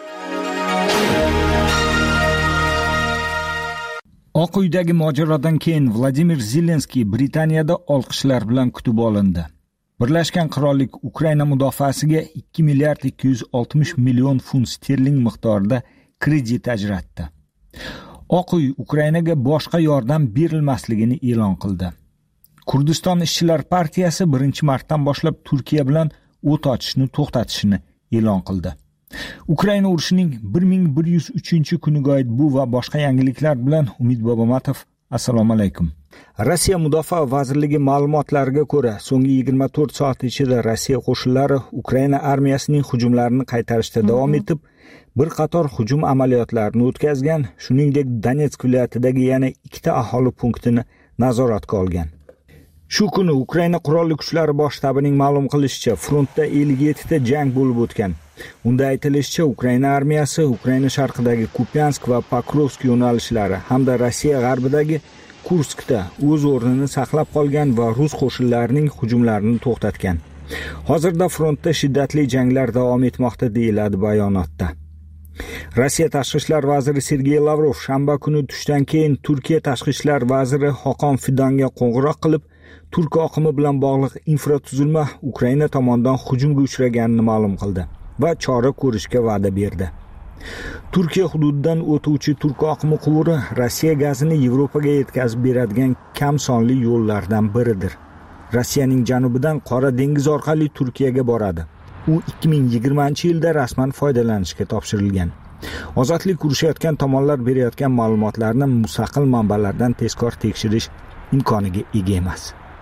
Oq uydagi mojarodan keyin Vladimir Zelenskiy Britaniyada olqishlar bilan kutib olindi. Birlashgan Qirollik Ukraina mudofaasiga 2 milliard 260 million funt sterling miqdorida kredit ajratdi. Oq uy Ukrainaga boshqa yordam berilmasligini e'lon qildi. Kurdiston ishchilar partiyasi 1-martdan boshlab Turkiya bilan o't ochishni to'xtatishini e'lon qildi. Ukraina urushining 1103-kuniga oid bu va boshqa yangiliklar bilan Umid Bobomatov. Assalomu alaykum. Rossiya Mudofaa vazirligi ma'lumotlariga ko'ra, so'nggi 24 soat ichida Rossiya qo'shinlari Ukraina armiyasining hujumlarini qaytarishda davom etib, bir qator hujum amaliyotlarini o'tkazgan, shuningdek Donetsk viloyatidagi yana 2 aholi punktini nazoratga olgan. Shu kuni Ukraina qurolli kuchlari bosh shtabining ma'lum qilishicha, frontda 57 ta jang bo'lib o'tgan. Unda aytilishicha, Ukraina armiyasi Ukraina sharqidagi Kupyansk va Pokrovsk yo'nalishlari hamda Rossiya g'arbidagi Kurskda o'z o'rnini saqlab qolgan va rus qo'shinlarining hujumlarini to'xtatgan. Hozirda frontda shiddatli janglar davom etmoqda deyiladi bayonotda. Rossiya tashqi ishlar vaziri Sergey Lavrov shanba kuni tushdan keyin Turkiya tashqi ishlar vaziri Hakan Fidanga qo'ng'iroq qilib, turk oqimi bilan bog'liq infratuzilma Ukraina tomonidan hujumga uchraganini ma'lum qildi va chora ko'rishga va'da berdi. Turkiya hududidan o'tuvchi turk oqimi quvuri Rossiya gazini Yevropaga yetkazib beradigan kam sonli yo'llardan biridir. Rossiyaning janubidan Qora dengiz orqali Turkiyaga boradi. U 2020-yilda rasman foydalanishga topshirilgan. Ozodlik urushayotgan tomonlar berayotgan ma'lumotlarni mustaqil manbalardan tezkor tekshirish imkoniga ega emas.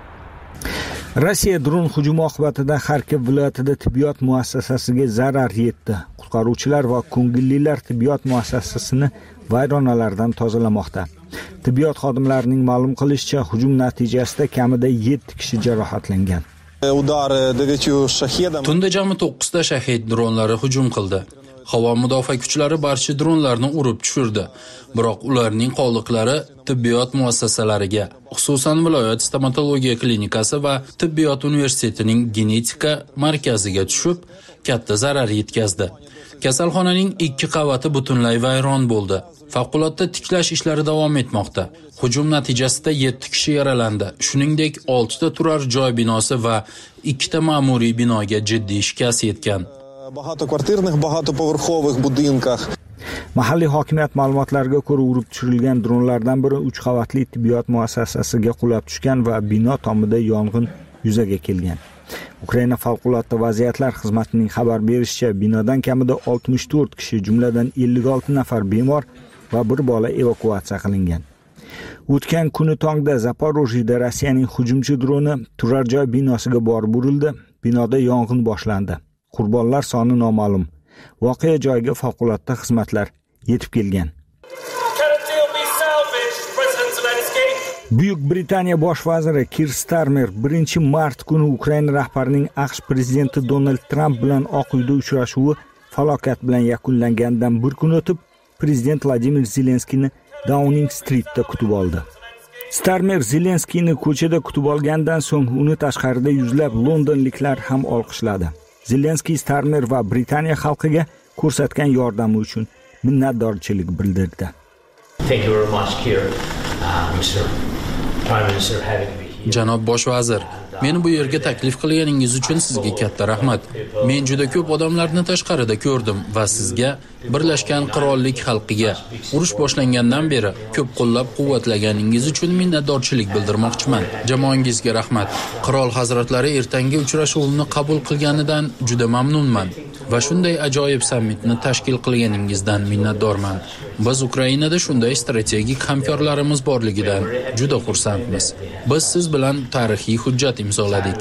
Rossiya dron hujumi oqibatida Xarkov viloyatida tibbiyot muassasasiga zarar yetdi. Qutqaruvchilar va ko'ngillilar tibbiyot muassasasini vayronalardan tozalamoqda. Tibbiyot xodimlarining ma'lum qilishicha, hujum natijasida kamida 7 kishi jarohatlangan. Tunda jami 9 ta shahid dronlari hujum qildi. Havo mudofaa kuchlari barcha dronlarni urib tushirdi. Biroq ularning qoldiqlari tibbiyot muassasalariga, xususan viloyat stomatologiya klinikasi va tibbiyot universitetining genetika markaziga tushib, katta zarar yetkazdi. Kasalxonaning 2 qavati butunlay vayron bo'ldi. Favqulodda tiklash ishlari davom etmoqda. Hujum natijasida 7 kishi yaralandi. Shuningdek, 6 ta turar joy binosi va 2 ta ma'muriy binoga jiddiy shikast yetgan. Mahalliy hokimiyat ma'lumotlariga ko'ra, urib tushirilgan dronlardan biri 3 qavatli tibbiyot muassasasiga qulab tushgan va bino tomida yong'in yuzaga kelgan. Ukraina favqulodda vaziyatlar xizmatining xabar berishicha, binodan kamida 64 kishi, jumladan 56 nafar bemor va bir bola evakuatsiya qilingan. O'tgan kuni tongda Zaporojyeda Rossiyaning hujumchi droni turar joy binosiga borib urildi. Binoda yong'in boshlandi. Qurbonlar soni noma'lum. Voqea joyiga favqulodda xizmatlar yetib kelgan. Buyuk Britaniya bosh vaziri Keir Starmer 1-mart kuni Ukraina rahbarining AQSh prezidenti Donald Trump bilan Oq uyda uchrashuvi falokat bilan yakunlanganidan bir kun o'tib, prezident Vladimir Zelenskiyni Downing Street'da kutib oldi. Starmer Zelenskiyni ko'chada kutib olgandan so'ng uni tashqarida yuzlab londonliklar ham olqishladi. Zelenskiy Starmer va Britaniya xalqiga ko'rsatgan yordami uchun minnatdorchilik bildirdi. Thank you very much, Keir, Mr. Prime Minister, having me here. Janob bosh vazir, meni bu yerga taklif qilganingiz uchun sizga katta rahmat. Men juda ko'p odamlarni tashqarida ko'rdim va sizga, Birlashgan Qirollik xalqiga urush boshlangandan beri ko'p qo'llab-quvvatlaganingiz uchun minnatdorchilik bildirmoqchiman. Jamoangizga rahmat. Qirol hazratlari ertangi uchrashuvni qabul qilganidan juda mamnunman va shunday ajoyib sammitni tashkil qilganingizdan minnatdorman. Biz Ukrainada shunday strategik hamkorlarimiz borligidan juda xursandmiz. Biz siz bilan tarixiy hujjat imzoladik.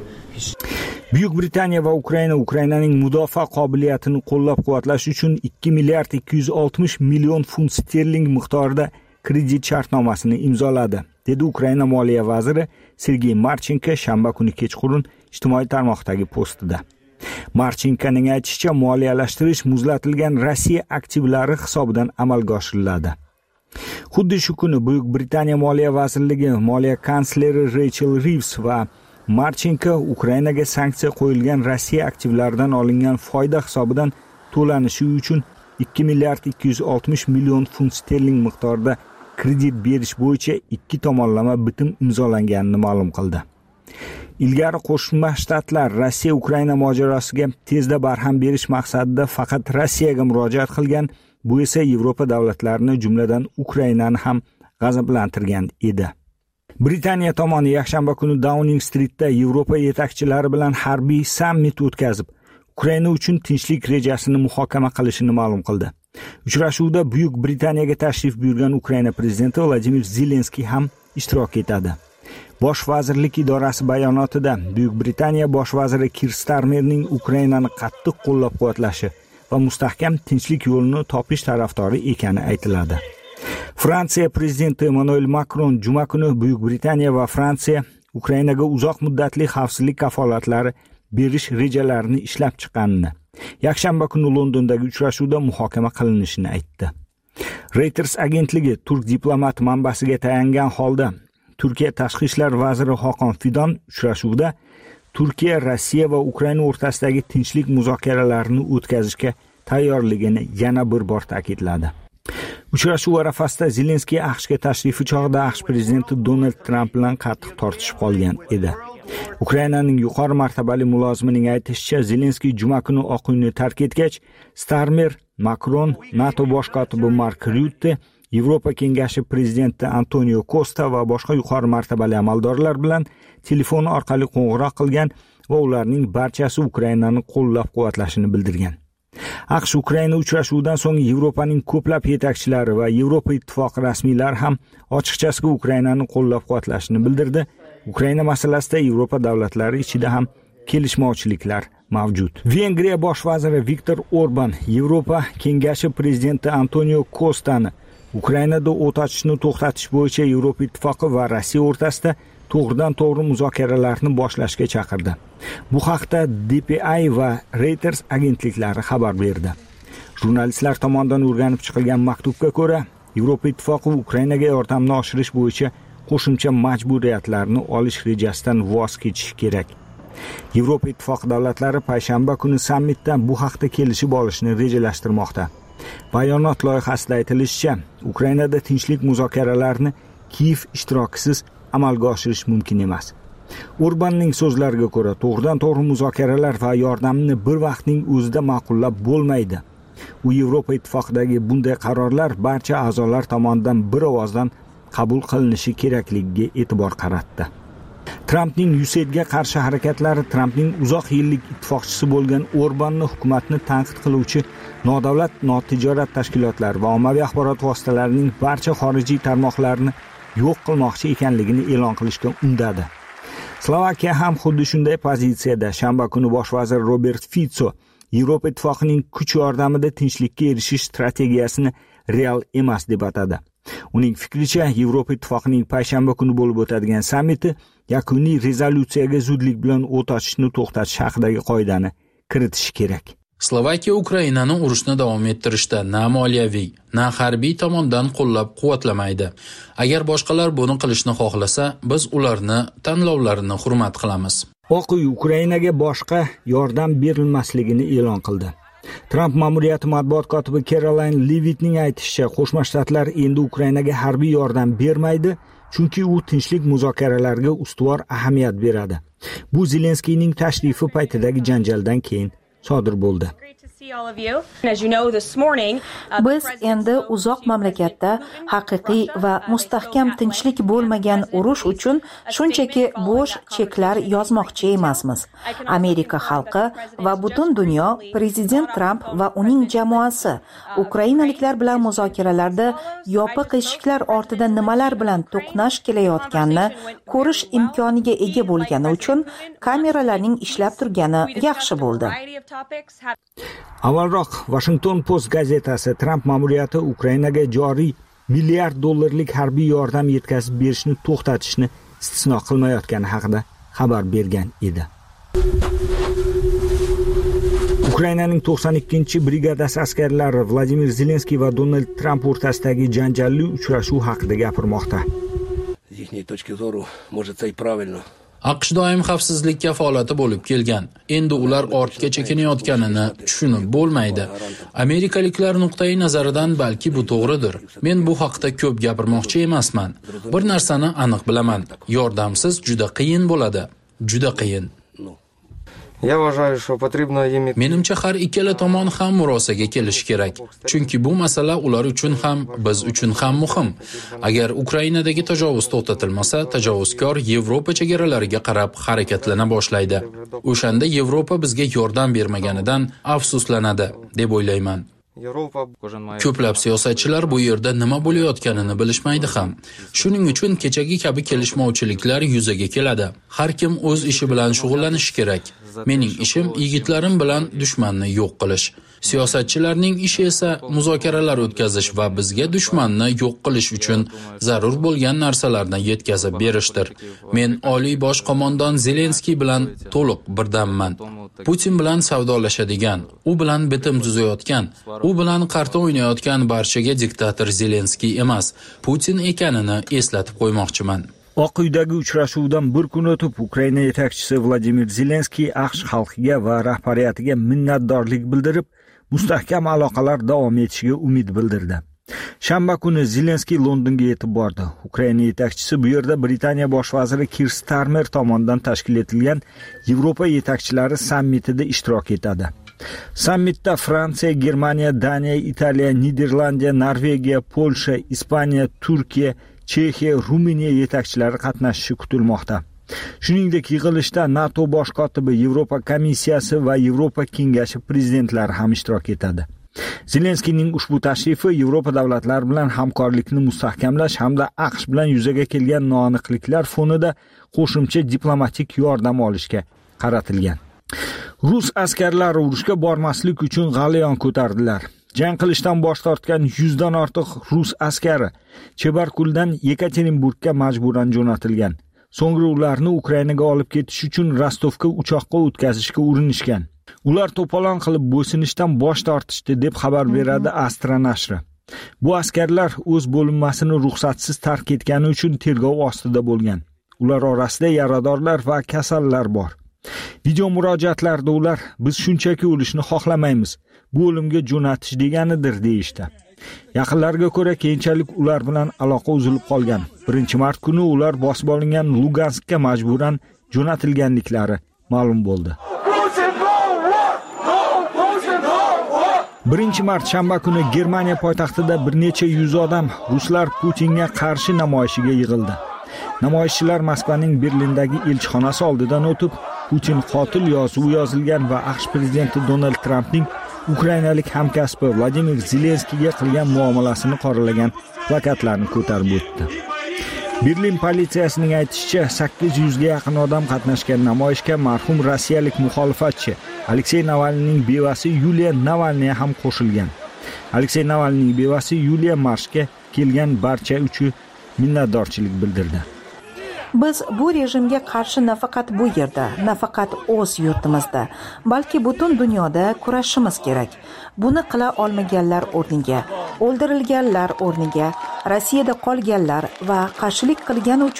Buyuk Britaniya va Ukrainaning mudofaa qobiliyatini qo'llab-quvvatlash uchun 2 milliard 260 million funt sterling miqdorida kredit shartnomasini imzoladi, dedi Ukraina moliya vaziri Sergey Marchenko shanba kuni kechqurun ijtimoiy tarmoqdagi postida. Marchenkoning aytishicha, moliyalashtirish muzlatilgan Rossiya aktivlari hisobidan amalga oshiriladi. Xuddi shu kuni Buyuk Britaniya moliya vazirligi moliya kansleri Rachel Reeves va Marchenko Ukrainaga sanksiya qo'yilgan Rossiya aktivlaridan olingan foyda hisobidan to'lanishi uchun 2 milliard 260 million funt sterling miqdorida kredit berish bo'yicha ikki tomonlama bitim imzolanganini ma'lum qildi. Ilgari Qo'shma Shtatlar Rossiya Ukraina mojarosiga tezda barham berish maqsadida faqat Rossiyaga murojaat qilgan, bu esa Yevropa davlatlarini, jumladan Ukrainani ham g'azablantirgan edi. Britaniya tomoni yakshanba kuni Downing Streetda Yevropa yetakchilari bilan harbiy sammit o'tkazib, Ukraina uchun tinchlik rejasini muhokama qilishini ma'lum qildi. Uchrashuvda Buyuk Britaniyaga tashrif buyurgan Ukraina prezidenti Vladimir Zelenskiy ham ishtirok etadi. Bosh vazirlik idorasi bayonotida Buyuk Britaniya bosh vaziri Keir Starmerning Ukrainani qattiq qo'llab-quvvatlashi va mustahkam tinchlik yo'lini topish tarafdori ekani aytiladi. Fransiya prezidenti Emmanuel Macron juma kuni Buyuk Britaniya va Fransiya Ukrainaga uzoq muddatli xavfsizlik kafolatlari berish rejalarini ishlab chiqqanini, yakshanba kuni Londondagi uchrashuvda muhokama qilinishini aytdi. Reuters agentligi turk diplomat manbasiga tayangan holda Turkiya tashqi ishlar vaziri Hakan Fidan uchrashuvda Turkiya, Rossiya va Ukraina o'rtasidagi tinchlik muzokaralarini o'tkazishga tayyorligini yana bir bor ta'kidladi. Uchrashuv arafasida Zelenskiy AQShga tashrifi chog'ida AQSh prezidenti Donald Tramp bilan qattiq tortishib qolgan edi. Ukrainaning yuqori martabali mulozimining aytishicha, Zelenskiy juma kuni Oq uyni tark etgach, Starmer, Macron, NATO bosh kotibi Mark Rutte, Yevropa kengashi prezidenti Antonio Costa va boshqa yuqori martabali amaldorlar bilan telefon orqali qo'ng'iroq qilgan va ularning barchasi Ukrainani qo'llab-quvvatlashini bildirgan. AQSh Ukraina uchrashuvidan so'ng Yevropaning ko'plab yetakchilari va Yevropa ittifoqi rasmiylari ham ochiqchasiga Ukrainani qo'llab-quvvatlashini bildirdi. Ukraina masalasida Yevropa davlatlari ichida ham kelishmovchiliklar mavjud. Vengriya bosh vaziri Viktor Orban Yevropa kengashi prezidenti Antonio Costani Ukrainada o't ochishni to'xtatish bo'yicha Yevropa ittifoqi va Rossiya o'rtasida to'g'ridan-to'g'ri muzokaralarni boshlashga chaqirdi. Bu haqda DPI va Reuters agentliklari xabar berdi. Jurnalistlar tomonidan o'rganib chiqilgan maktubga ko'ra, Yevropa ittifoqi Ukrainaga yordamni oshirish bo'yicha qo'shimcha majburiyatlarni olish rejasidan voz kechishi kerak. Yevropa ittifoqi davlatlari payshanba kuni sammitda bu haqda kelishib olishni rejalashtirmoqda. Bayonot loyihasida aytilishicha, Ukrainada tinchlik muzokaralarini Kiyev ishtirokisiz amalga oshirish mumkin emas. Orbanning so'zlariga ko'ra, to'g'ridan-to'g'ri muzokaralar va yordamni bir vaqtning o'zida ma'qullab bo'lmaydi. U Yevropa ittifoqidagi bunday qarorlar barcha a'zolar tomonidan bir ovozdan qabul qilinishi kerakligiga e'tibor qaratdi. Trampning USAIDga qarshi harakatlari Trampning uzoq yillik ittifoqchisi bo'lgan Orbanni hukumatni tanqid qiluvchi nodavlat notijorat tashkilotlari va ommaviy axborot vositalarining barcha xorijiy tarmoqlarini yo'q qilmoqchi ekanligini e'lon qilishga undadi. Slovakiya ham xuddi shunday pozitsiyada. Shanba kuni bosh vazir Robert Fico Yevropa ittifoqining kuch yordamida tinchlikka erishish strategiyasini real emas deb atadi. Uning fikricha, Yevropa ittifoqining payshanba kuni bo'lib o'tadigan sammiti yakuniy rezolyutsiyaga zudlik bilan o't ochishni to'xtatish haqidagi qoidani kiritishi kerak. Slovakiya Ukrainani urushni davom ettirishda na moliyaviy, na harbiy tomondan qo'llab-quvvatlamaydi. Agar boshqalar buni qilishni xohlasa, biz ularni tanlovlarini hurmat qilamiz. Oq uy Ukrainaga boshqa yordam berilmasligini e'lon qildi. Tramp ma'muriyati matbuot kotibi Caroline Levittning aytishicha, Qo'shma Shtatlar endi Ukrainaga harbiy yordam bermaydi, chunki u tinchlik muzokaralariga ustuvor ahamiyat beradi. Bu Zelenskiyning tashrifi paytidagi janjaldan keyin sodir bo'ldi. Biz endi uzoq mamlakatda haqiqiy va mustahkam tinchlik bo'lmagan urush uchun shunchaki bo'sh cheklar yozmoqchi emasmiz. Amerika xalqi va butun dunyo prezident Tramp va uning jamoasi ukrainaliklar bilan muzokaralarda yopiq eshiklar ortida nimalar bilan to'qnash kelayotganini ko'rish imkoniga ega bo'lgani uchun kameralarning ishlab turgani yaxshi bo'ldi. Avvalroq Washington Post gazetasi Tramp ma'muriyati Ukrainaga joriy $1 milliard harbiy yordam yetkazib berishni to'xtatishni istisno qilmayotgani haqida xabar bergan edi. Ukrainaning 92-brigadasi askarlari Vladimir Zelenskiy va Donald Tramp o'rtasidagi janjalli uchrashuv haqida gapirmoqda. AQSh doim xavfsizlik kafolati bo'lib kelgan. Endi ular ortga chekinayotganini tushunib bo'lmaydi. Amerikaliklar nuqtai nazaridan balki bu to'g'ridir. Men bu haqda ko'p gapirmoqchi emasman. Bir narsani aniq bilaman. Yordamsiz juda qiyin bo'ladi. Juda qiyin. Menimcha har ikkala tomon ham murosaga kelishi kerak. Chunki bu masala ular uchun ham, biz uchun ham muhim. Agar Ukrainadagi tajovuz to'xtatilmasa, tajovuzkor Yevropa chegaralariga qarab harakatlana boshlaydi. O'shanda Yevropa bizga yordam bermaganidan afsuslanadi, deb o'ylayman. Ko'plab siyosatchilar bu yerda nima bo'layotganini bilishmaydi ham. Shuning uchun kechagi kabi kelishmovchiliklar yuzaga keladi. Har kim o'z ishi bilan shug'ullanishi kerak. Mening ishim yigitlarim bilan dushmanni yo'q qilish. Siyosatchilarning ishi esa muzokaralar o'tkazish va bizga dushmanni yo'q qilish uchun zarur bo'lgan narsalarni yetkazib berishdir. Men oliy bosh qo'mondon Zelenskiy bilan to'liq birdamman. Putin bilan savdolashadigan, u bilan bitim tuzayotgan, u bilan qarta o'ynayotgan barchaga diktator Zelenskiy emas, Putin ekanini eslatib qo'ymoqchiman. Oq uydagi uchrashuvdan bir kun o'tib Ukraina yetakchisi Vladimir Zelenskiy AQSh xalqiga va rahbariyatiga minnatdorlik bildirib, mustahkam aloqalar davom etishiga umid bildirdi. Shanba kuni Zelenskiy Londonga yetib bordi. Ukraina yetakchisi bu yerda Britaniya bosh vaziri Keir Starmer tomonidan tashkil etilgan Yevropa yetakchilari sammitida ishtirok etadi. Sammitda Fransiya, Germaniya, Daniya, Italiya, Niderlandiya, Norvegiya, Polsha, Ispaniya, Turkiya, Chexiya, Ruminiya yetakchilari qatnashishi kutilmoqda. Shuningdek, yig'ilishda NATO bosh kotibi, Yevropa komissiyasi va Yevropa kengashi prezidentlari ham ishtirok etadi. Zelenskiyning ushbu tashrifi Yevropa davlatlari bilan hamkorlikni mustahkamlash hamda AQSh bilan yuzaga kelgan noaniqliklar fonida qo'shimcha diplomatik yordam olishga qaratilgan. Rus askarlari urushga bormaslik uchun g'alayon ko'tardilar. Jang qilishdan bosh tortgan 100 dan ortiq rus askari Chebarkuldan Yekaterinburgga majburan jo'natilgan. So'ngra ularni Ukrainaga olib ketish uchun Rostovga uchoqqa o'tkazishga urinishgan. Ular to'polon qilib bo'ysunishdan bosh tortishdi deb xabar beradi Astra nashri. Bu askarlar o'z bo'linmasini ruxsatsiz tark etgani uchun tergov ostida bo'lgan. Ular orasida yaradorlar va kasallar bor. Video murojaatlarda ular biz shunchaki o'lishni xohlamaymiz, bu o'limga jo'natish deganidir deyishdi. Yaqinlarga ko'ra keyinchalik ular bilan aloqa uzilib qolgan. 1-mart kuni ular bosib olingan Luganskka majburan jo'natilganliklari ma'lum bo'ldi. 1-mart shanba kuni Germaniya poytaxtida bir necha yuz odam ruslar Putinga qarshi namoyishiga yig'ildi. Namoyishchilar Moskvaning Berlindagi elchixonasi oldidan o'tib, Putin qotil yozuvi yozilgan va AQSh prezidenti Donald Trampning ukrainalik hamkasbi Vladimir Zelenskiyga qilgan muomalasini qoralagan plakatlarni ko'tarib o'tdi. Berlin politsiyasining aytishicha, 800 ga yaqin odam qatnashgan namoyishga marhum rossiyalik muxolifatchi Aleksey Navalniyning bevasi Yuliya Navalniya ham qo'shilgan. Aleksey Navalniyning bevasi Yuliya marshga kelgan barcha uchun minnatdorchilik bildirdi. Biz bu rejimga qarshi nafaqat bu yerda, nafaqat o'z yurtimizda, balki butun dunyoda kurashishimiz kerak. Buni qila olmaganlar o'rniga, o'ldirilganlar o'rniga, Rossiyada qolganlar va qarshilik qilgani uchun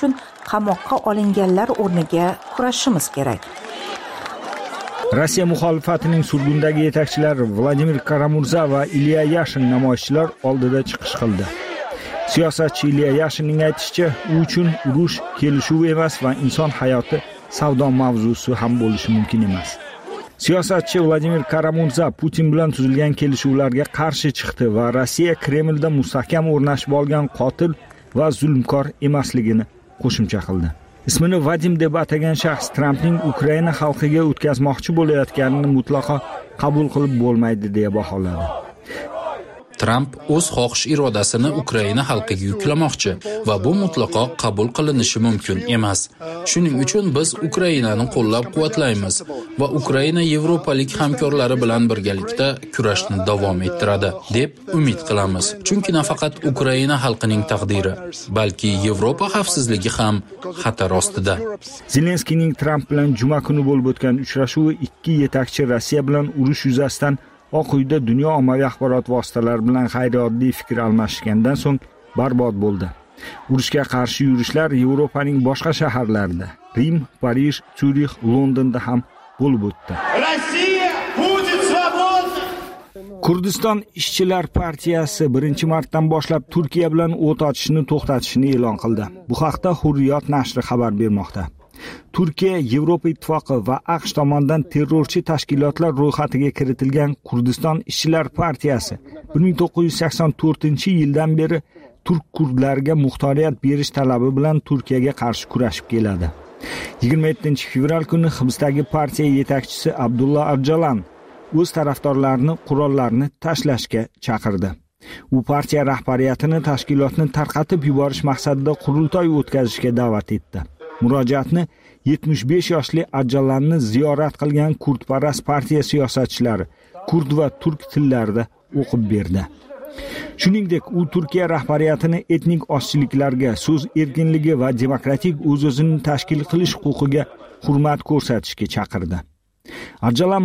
qamoqqa olinganlar o'rniga kurashishimiz kerak. Rossiya muxolifatining surgundagi yetakchilari Vladimir Karamurza va Ilya Yashin namoyishchilar oldida chiqish qildi. Siyosatchi Ilya Yashinning aytishicha, u uchun urush kelishuv emas va inson hayoti savdo mavzusi ham bo'lishi mumkin emas. Siyosatchi Vladimir Karamurza Putin bilan tuzilgan kelishuvlarga qarshi chiqdi va Rossiya Kremlda mustahkam o'rnashib olgan qotil va zulmkor emasligini qo'shimcha qildi. Ismini Vadim deb atagan shaxs Trampning Ukraina xalqiga o'tkazmoqchi bo'layotganini mutlaqo qabul qilib bo'lmaydi deya baholadi. Tramp o'z xohish irodasini Ukraina xalqiga yuklamoqchi va bu mutlaqo qabul qilinishi mumkin emas. Shuning uchun biz Ukrainani qo'llab-quvvatlaymiz va Ukraina yevropalik hamkorlari bilan birgalikda kurashni davom ettiradi deb umid qilamiz. Chunki nafaqat Ukraina xalqining taqdiri, balki Yevropa xavfsizligi ham xatar ostida. Zelenskiyning Tramp bilan juma kuni bo'lib o'tgan uchrashuvi ikki yetakchi Rossiya bilan urush yuzasidan Oq uyda dunyo ommaviy axborot vositalari bilan g'ayrioddiy fikr almashishgandan so'ng barbod bo'ldi. Urushga qarshi yurishlar Yevropaning boshqa shaharlarida, Rim, Parij, Syurix, Londonda ham bo'lib o'tdi. Kurdiston ishchilar partiyasi 1-martdan boshlab Turkiya bilan o't ochishni to'xtatishni e'lon qildi. Bu haqda Hurriyot nashri xabar bermoqda. Turkiya Yevropa ittifoqi va AQSh tomonidan terrorchi tashkilotlar ro'yxatiga kiritilgan Kurdiston ishchilar partiyasi 1984-yildan beri turk kurdlarga muxtoriyat berish talabi bilan Turkiyaga qarshi kurashib keladi. 27-fevral kuni hibsdagi partiya yetakchisi Abdulla Arjalan o'z tarafdorlarini qurollarni tashlashga chaqirdi. U partiya rahbariyatini tashkilotni tarqatib yuborish maqsadida qurultoy o'tkazishga da'vat etdi. Murojaatni 75 yoshli Arjalanni ziyorat qilgan kurdparast partiya siyosatchilari kurd va turk tillarida o'qib berdi. Shuningdek, u Turkiya rahbariyatini etnik ozchiliklarga, so'z erkinligi va demokratik o'z-o'zini tashkil qilish huquqiga hurmat ko'rsatishga chaqirdi. Arjalan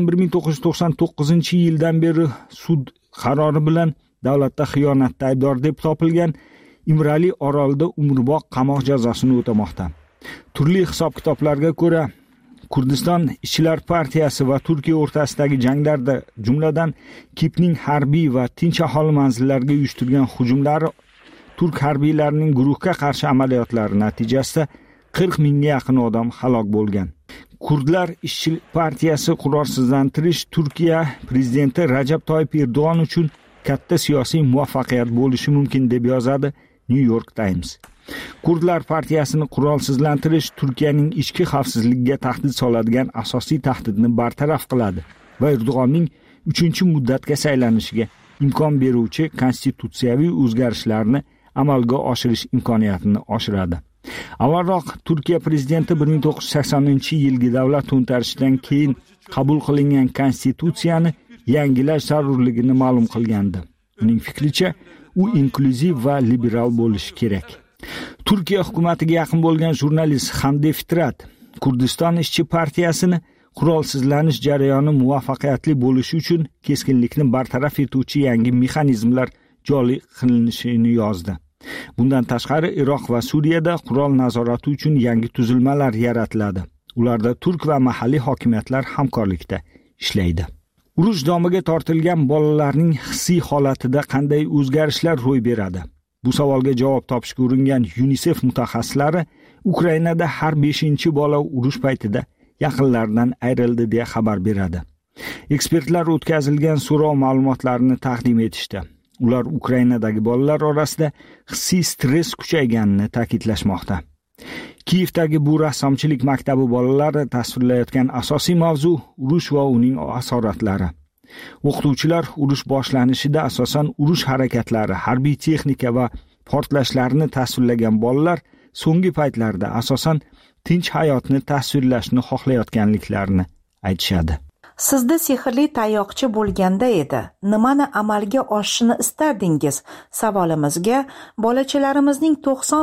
1999-yildan beri sud qarori bilan davlatda xiyonatda aybdor deb topilgan Imrali orolida umrbod qamoq jazosini o'tamoqda. Turli hisob-kitoblarga ko'ra, Kurdiston ishchilar partiyasi va Turkiya o'rtasidagi janglarda, jumladan Kipning harbiy va tinch aholi manzillariga uyushtirgan hujumlari, turk harbiylarining guruhga qarshi amaliyotlari natijasida 40 mingga yaqin odam halok bo'lgan. Kurdlar ishchi partiyasi qurolsizlantirish Turkiya prezidenti Rajab Toyyib Erdo'g'on uchun katta siyosiy muvaffaqiyat bo'lishi mumkin deb yozadi New York Times. Kurdlar partiyasini qurolsizlantirish Turkiyaning ichki xavfsizligiga tahdid soladigan asosiy tahdidni bartaraf qiladi va Erdo'g'onning 3-muddatga saylanishiga imkon beruvchi konstitutsiyaviy o'zgarishlarni amalga oshirish imkoniyatini oshiradi. Avvalroq Turkiya prezidenti 1980-yilgi davlat to'ntarishidan keyin qabul qilingan konstitutsiyani yangilash zarurligini ma'lum qilgandi. Uning fikricha, u inklyuziv va liberal bo'lishi kerak. Turkiya hukumatiga yaqin bo'lgan jurnalist Hamde Fitrat Kurdiston ishchi partiyasini qurolsizlanish jarayoni muvaffaqiyatli bo'lishi uchun keskinlikni bartaraf etuvchi yangi mexanizmlar joriy qilinishini yozdi. Bundan tashqari Iroq va Suriyada qurol nazorati uchun yangi tuzilmalar yaratiladi. Ularda turk va mahalliy hokimiyatlar hamkorlikda ishlaydi. Urush domiga tortilgan bolalarning hissiy holatida qanday o'zgarishlar ro'y beradi? Bu savolga javob topishga uringan UNICEF mutaxassislari Ukrainada har 5-bola urush paytida yaqinlaridan ayrildi deya xabar beradi. Ekspertlar o'tkazilgan so'rov ma'lumotlarini taqdim etishdi. Ular Ukrainadagi bolalar orasida hissiy stress kuchayganini ta'kidlashmoqda. Kiyevdagi bu rassomchilik maktabi bolalari tasvirlayotgan asosiy mavzu urush va uning asoratlari. O'qituvchilar urush boshlanishida asosan urush harakatlari, harbiy texnika va portlashlarni tasvirlagan bolalar so'nggi paytlarda asosan tinch hayotni tasvirlashni xohlayotganliklarini aytishadi. Sizda sehrli tayoqcha bo'lganda edi, nimani amalga oshishini istardingiz? Savolimizga bolachalarimizning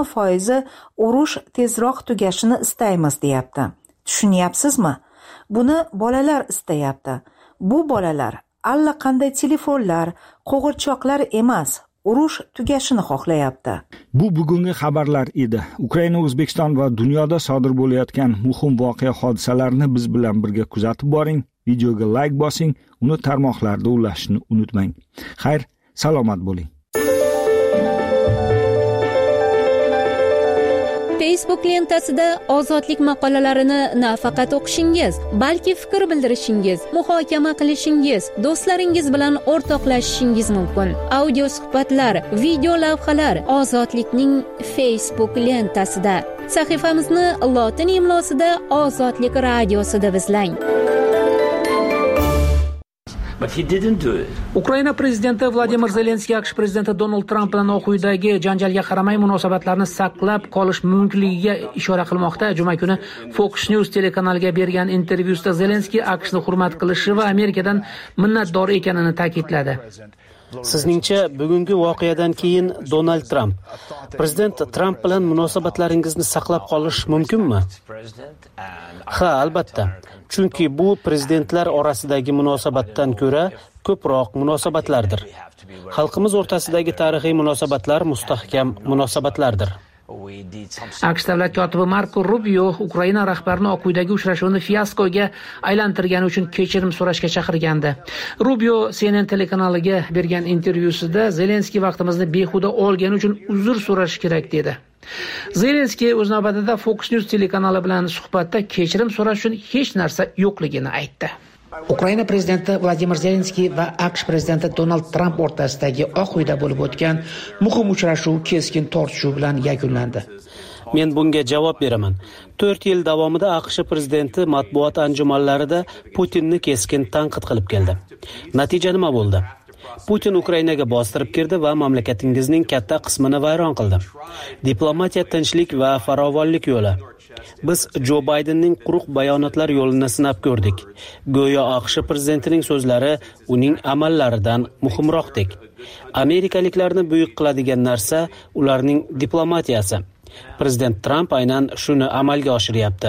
90% urush tezroq tugashini istaymiz deyapti. Tushunyapsizmi? Buni bolalar istayapti. Bu bolalar allaqanday telefonlar, qo'g'irchoqlar emas, urush tugashini xohlayapti. Bu bugungi xabarlar edi. Ukraina, O'zbekiston va dunyoda sodir bo'layotgan muhim voqea hodisalarni biz bilan birga kuzatib boring. Videoga like bosing, uni tarmoqlarda ulashishni unutmang. Xayr, salomat bo'ling. Facebook lentasida ozodlik maqolalarini nafaqat o'qishingiz, balki fikr bildirishingiz, muhokama qilishingiz, do'stlaringiz bilan o'rtoqlashishingiz mumkin. Audio suhbatlar, video lavhalar ozodlikning Facebook lentasida. Sahifamizni lotin imlosida Ozodlik radiosida izlang. Ukraina prezidenti Vladimir Zelenskiy AQSh prezidenti Donald Tramp bilan Oq uydagi janjalga qaramay munosabatlarni saqlab qolish mumkinligiga ishora qilmoqda. Juma kuni Fox News telekanaliga bergan intervyusida Zelenskiy AQShni hurmat qilishi va Amerikadan minnatdor ekanini ta'kidladi. Sizningcha bugungi voqeadan keyin Donald Tramp, prezident Tramp bilan munosabatlaringizni saqlab qolish mumkinmi? Ha, albatta. Chunki bu prezidentlar orasidagi munosabatdan ko'ra ko'proq munosabatlardir. Xalqimiz o'rtasidagi tarixiy munosabatlar mustahkam munosabatlardir. AQSh davlat kotibi Marko Rubio Ukraina rahbarini Oq uydagi uchrashuvni fiaskoga aylantirgani uchun kechirim so'rashga chaqirgandi. Rubio CNN telekanaliga bergan intervyusida Zelenskiy vaqtimizni behuda olgani uchun uzr so'rash kerak dedi. Zelenskiy o'z navbatida Fox News telekanali bilan suhbatda kechirim so'rash uchun hech narsa yo'qligini aytdi. Ukraina prezidenti Vladimir Zelenskiy va AQSh prezidenti Donald Tramp o'rtasidagi Oq uyda bo'lib o'tgan muhim uchrashuv keskin tortishuv bilan yakunlandi. Men bunga javob beraman. 4 yil davomida AQSh prezidenti matbuot anjumanlarida Putinni keskin tanqid qilib keldi. Natija nima bo'ldi? Putin Ukrainaga bostirib kirdi va mamlakatingizning katta qismini vayron qildi. Diplomatiya tinchlik va farovonlik yo'li. Biz Jo Baydenning quruq bayonotlar yo'lini sinab ko'rdik. Go'yo AQSh prezidentining so'zlari uning amallaridan muhimroqdek. Amerikaliklarni buyuk qiladigan narsa ularning diplomatiyasi. Prezident Tramp aynan shuni amalga oshiryapti.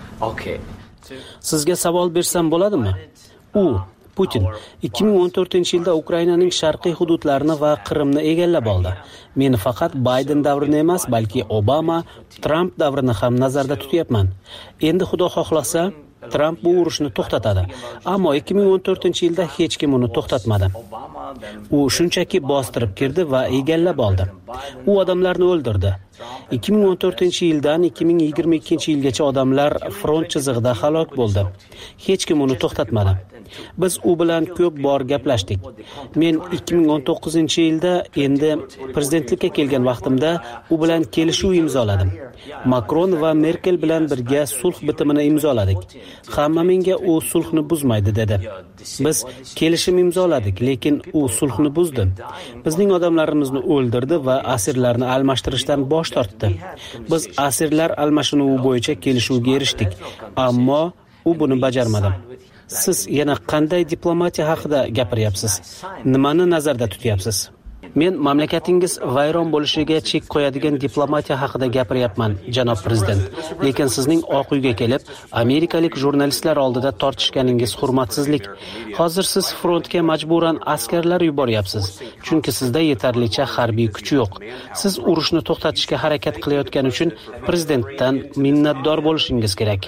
Sizga savol bersam bo'ladimi? Putin 2014-yilda Ukrainaning sharqiy hududlarini va Qrimni egallab oldi. Men faqat Bayden davrini emas, balki Obama, Tramp davrini ham nazarda tutyapman. Endi Xudo xohlasa, Tramp bu urushni to'xtatadi. Ammo 2014-yilda hech kim uni to'xtatmadi. U shunchaki bostirib kirdi va egallab oldi. U odamlarni o'ldirdi. 2014-yildan 2022-yilgacha odamlar front chizig'ida halok bo'ldi. Hech kim uni to'xtatmadi. Biz u bilan ko'p bor gaplashdik. Men 2019-yilda endi prezidentlikka kelgan vaqtimda u bilan kelishuv imzoladim. Makron va Merkel bilan birga sulh bitimini imzoladik. Hamma menga u sulhni buzmaydi dedi. Biz kelishim imzoladik, lekin u sulhni buzdi. Bizning odamlarimizni o'ldirdi va asirlarni almashtirishdan bosh tortdi. Biz asirlar almashinuvi bo'yicha kelishuvga erishdik, ammo u buni bajarmadi. Siz yana qanday diplomatiya haqida gapiryapsiz? Nimani nazarda tutyapsiz? Men mamlakatingiz vayron bo'lishiga chek qo'yadigan diplomatiya haqida gapiryapman, janob prezident. Lekin sizning Oq uyga kelib, amerikalik jurnalistlar oldida tortishganingiz hurmatsizlik. Hozir siz frontga majburan askarlar yuboryapsiz, chunki sizda yetarlicha harbiy kuch yo'q. Siz urushni to'xtatishga harakat qilayotgani uchun prezidentdan minnatdor bo'lishingiz kerak.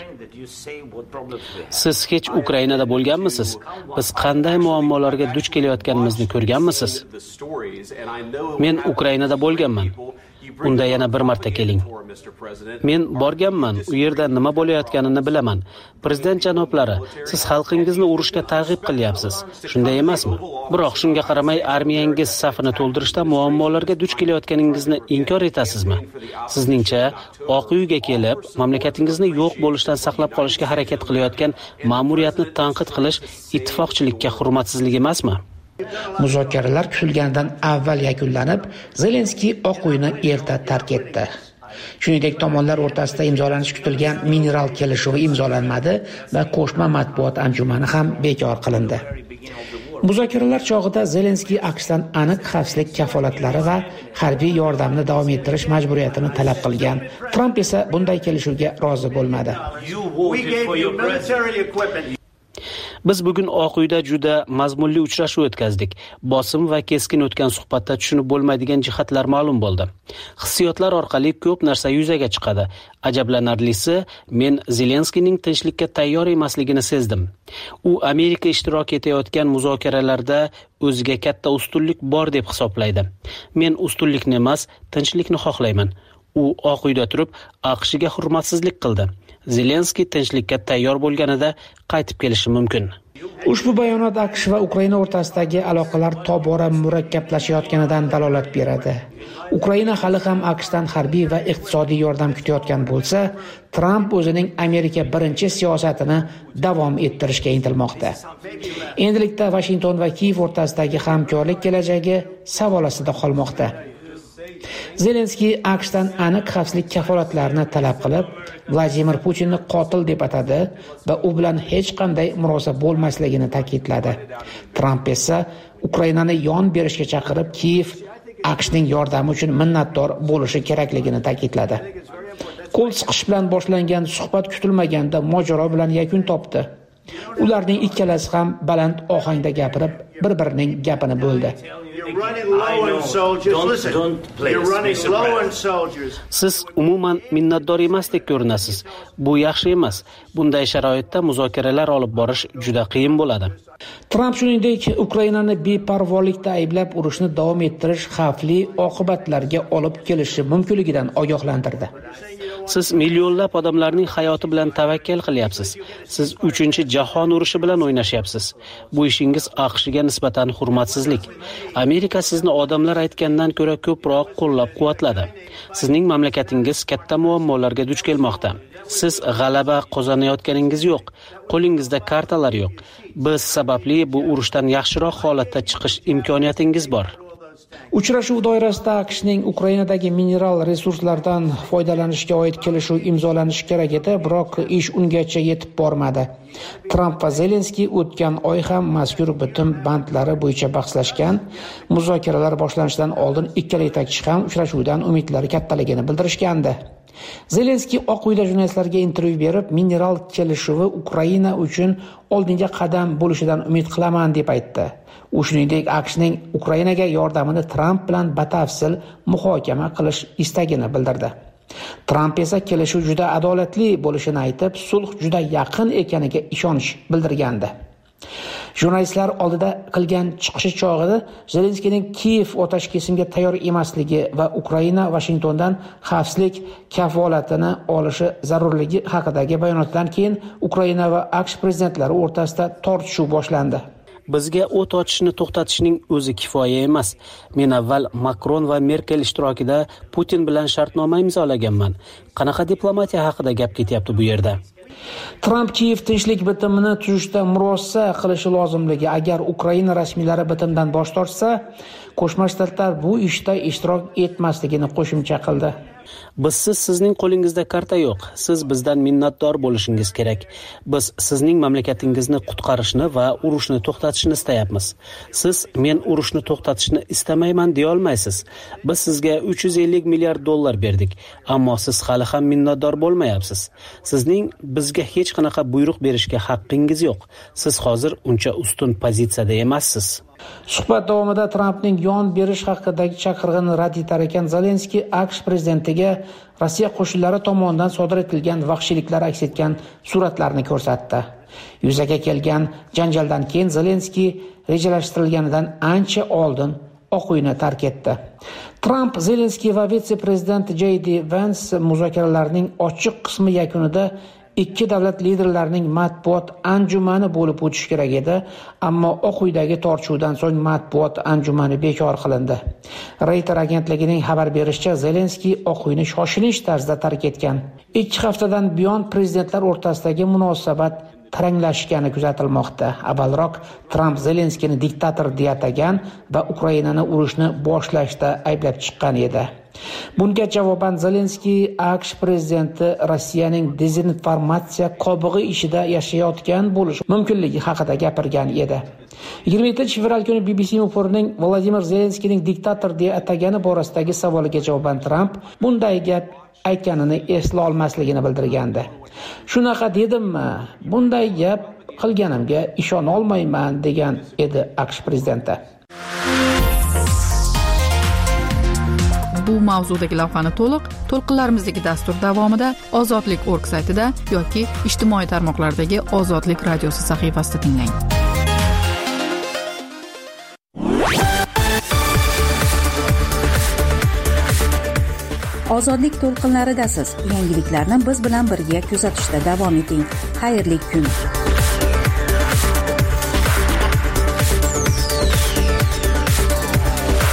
Siz hech Ukrainada bo'lganmisiz? Biz qanday muammolarga duch kelayotganimizni ko'rganmisiz? Men Ukrainada bo'lganman. Unda yana bir marta keling. Men borganman, u yerda nima bo'layotganini bilaman. Prezident janoblari, siz xalqingizni urushga targ'ib qilyapsiz. Shunday emasmi? Biroq shunga qaramay armiyangiz safini to'ldirishda muammolarga duch kelayotganingizni inkor etasizmi? Sizningcha Oq uyga kelib, mamlakatingizni yo'q bo'lishdan saqlab qolishga harakat qilayotgan ma'muriyatni tanqid qilish ittifoqchilikka hurmatsizlik emasmi? Muzokaralar kutilganidan avval yakunlanib, Zelenskiy Oq uyni erta tark etdi. Shuningdek, tomonlar o'rtasida imzolanishi kutilgan mineral kelishuvi imzolanmadi va qo'shma matbuot anjumani ham bekor qilindi. Muzokaralar chog'ida Zelenskiy AQShdan aniq xavfsizlik kafolatlari va harbiy yordamni davom ettirish majburiyatini talab qilgan. Tramp esa bunday kelishuvga rozi bo'lmadi. Biz bugun Oq uyda juda mazmunli uchrashuv o'tkazdik. Bosim va keskin o'tgan suhbatda tushunib bo'lmaydigan jihatlar ma'lum bo'ldi. Hissiyotlar orqali ko'p narsa yuzaga chiqadi. Ajablanarlisi, men Zelenskiyning tinchlikka tayyor emasligini sezdim. U Amerika ishtirok etayotgan muzokaralarda o'ziga katta ustunlik bor deb hisoblaydi. Men ustunlikni emas, tinchlikni xohlayman. U Oq uyda turib AQShga hurmatsizlik qildi. Zelenskiy tinchlikka tayyor bo'lganida qaytib kelishi mumkin. Ushbu bayonot AQSh va Ukraina o'rtasidagi aloqalar tobora murakkablashayotganidan dalolat beradi. Ukraina hali ham AQShdan harbiy va iqtisodiy yordam kutayotgan bo'lsa, Tramp o'zining Amerika birinchi siyosatini davom ettirishga intilmoqda. Endilikda Washington va Kiyev o'rtasidagi hamkorlik kelajagi savol ostida qolmoqda. Zelenskiy AQShdan aniq xavfsizlik kafolatlarini talab qilib, Vladimir Putinni qotil deb atadi va u bilan hech qanday murosa bo'lmasligini ta'kidladi. Tramp esa Ukrainani yon berishga chaqirib, Kiyev AQShning yordami uchun minnatdor bo'lishi kerakligini ta'kidladi. Qo'l siqish bilan boshlangan suhbat kutilmaganda mojaro bilan yakun topdi. Ularning ikkalasi ham baland ohangda gapirib, bir-birining gapini bo'ldi. Siz umuman minnatdor emasdek ko'rinasiz. Bu yaxshi emas. Bunday sharoitda muzokaralar olib borish juda qiyin bo'ladi. Tramp shuningdek Ukrainani beparvolikda ayblab urushni davom ettirish xavfli oqibatlarga olib kelishi mumkinligidan ogohlantirdi. Siz millionlab odamlarning hayoti bilan tavakkal qilyapsiz. Siz 3-jahon urushi bilan o'ynashyapsiz. Bu ishingiz AQShga nisbatan hurmatsizlik. Amerika sizni odamlar aytgandan ko'ra ko'proq qo'llab-quvvatladi. Sizning mamlakatingiz katta muammolarga duch kelmoqda. Siz g'alaba qozonayotganingiz yo'q. Qo'lingizda kartalar yo'q. Biz sababli bu urushdan yaxshiroq holatda chiqish imkoniyatingiz bor. Uchrashuv doirasida AQShning Ukrainadagi mineral resurslardan foydalanishga oid kelishuv imzolanishi kerak edi, biroq ish ungacha yetib bormadi. Tramp va Zelenskiy o'tgan oy ham mazkur bitim bandlari bo'yicha bahslashgan. Muzokaralar boshlanishidan oldin ikkala yetakchi ham uchrashuvdan umidlari kattaligini bildirishgandi. Zelenskiy Oq uyda jurnalistlarga intervyu berib, mineral kelishuvi Ukraina uchun oldinga qadam bo'lishidan umid qilaman deb aytdi. U shuningdek AQShning Ukrainaga yordamini Tramp bilan batafsil muhokama qilish istagini bildirdi. Tramp esa kelishuv juda adolatli bo'lishini aytib, sulh juda yaqin ekaniga ishonch bildirgandi. Jurnalistlar oldida qilgan chiqishi chog'ida Zelenskiyning Kiyev otash kesimga tayyor emasligi va Ukraina Washingtondan xavfsizlik kafolatini olishi zarurligi haqidagi bayonotidan keyin Ukraina va AQSh prezidentlari o'rtasida tortishuv boshlandi. Bizga o't ochishni to'xtatishning o'zi kifoya emas. Men avval Makron va Merkel ishtirokida Putin bilan shartnoma imzolaganman. Qanaqa diplomatiya haqida gap ketyapti bu yerda? Tramp Kiyev tinchlik bitimini tuzishda murosa qilishi lozimligi. Agar Ukraina rasmiylari bitimdan bosh tortsa, Qo'shma Shtatlar bu ishda ishtirok etmasligini qo'shimcha qildi. Bizsiz sizning qo'lingizda karta yo'q. Siz bizdan minnatdor bo'lishingiz kerak. Biz sizning mamlakatingizni qutqarishni va urushni to'xtatishni istayapmiz. Siz men urushni to'xtatishni istamayman deya olmaysiz. Biz sizga 350 milliard dollar berdik, ammo siz hali ham minnatdor bo'lmayapsiz. Sizning bizga hech qanaqa buyruq berishga haqqingiz yo'q. Siz hozir uncha ustun pozitsiyada emassiz. Suhbat davomida Trampning yon berish haqidagi chaqirig'ini rad etar ekan Zelenskiy AQSh prezidentiga Rossiya qo'shinlari tomonidan sodir etilgan vahshiyliklar aks etgan suratlarni ko'rsatdi. Yuzaga kelgan janjaldan keyin Zelenskiy rejalashtirilganidan ancha oldin Oq uyni tark etdi. Tramp, Zelenskiy va vitse-prezident JD Vance muzokaralarning ochiq qismi yakunida ikki davlat liderlarining matbuot anjumani bo'lib o'tishi kerak edi, ammo Oq uydagi tortishuvdan so'ng matbuot anjumani bekor qilindi. Reuters agentligining xabar berishicha, Zelenskiy Oq uyni shoshilinch tarzda tark etgan. 2 haftadan buyon prezidentlar o'rtasidagi munosabat taranglashgani kuzatilmoqda. Avvalroq Tramp Zelenskiyni diktator deya atagan va Ukrainani urushni boshlashda ayblab chiqqan edi. Bunga javoban Zelenskiy AQSh prezidenti Rossiyaning dezinformatsiya qobig'i ishida yashayotgan bo'lishi mumkinligi haqida gapirgan edi. 27-fevral kuni BBC muxbirining Vladimir Zelenskiyning diktator deya atagani borasidagi savoliga javoban Tramp bunday gap aytganini esla olmasligini bildirgandi. Shunaqa dedimmi? Bunday gap qilganimga ishona olmayman degan edi AQSh prezidenti. Bu mavzudagi lavhani to'lqinlarimizdagi dastur davomida ozodlik.org saytida yoki ijtimoiy tarmoqlardagi Ozodlik radiosi sahifasida tinglang. Ozodlik to'lqinlaridasiz. Yangiliklarni biz bilan birga kuzatishda davom eting. Xayrli kun.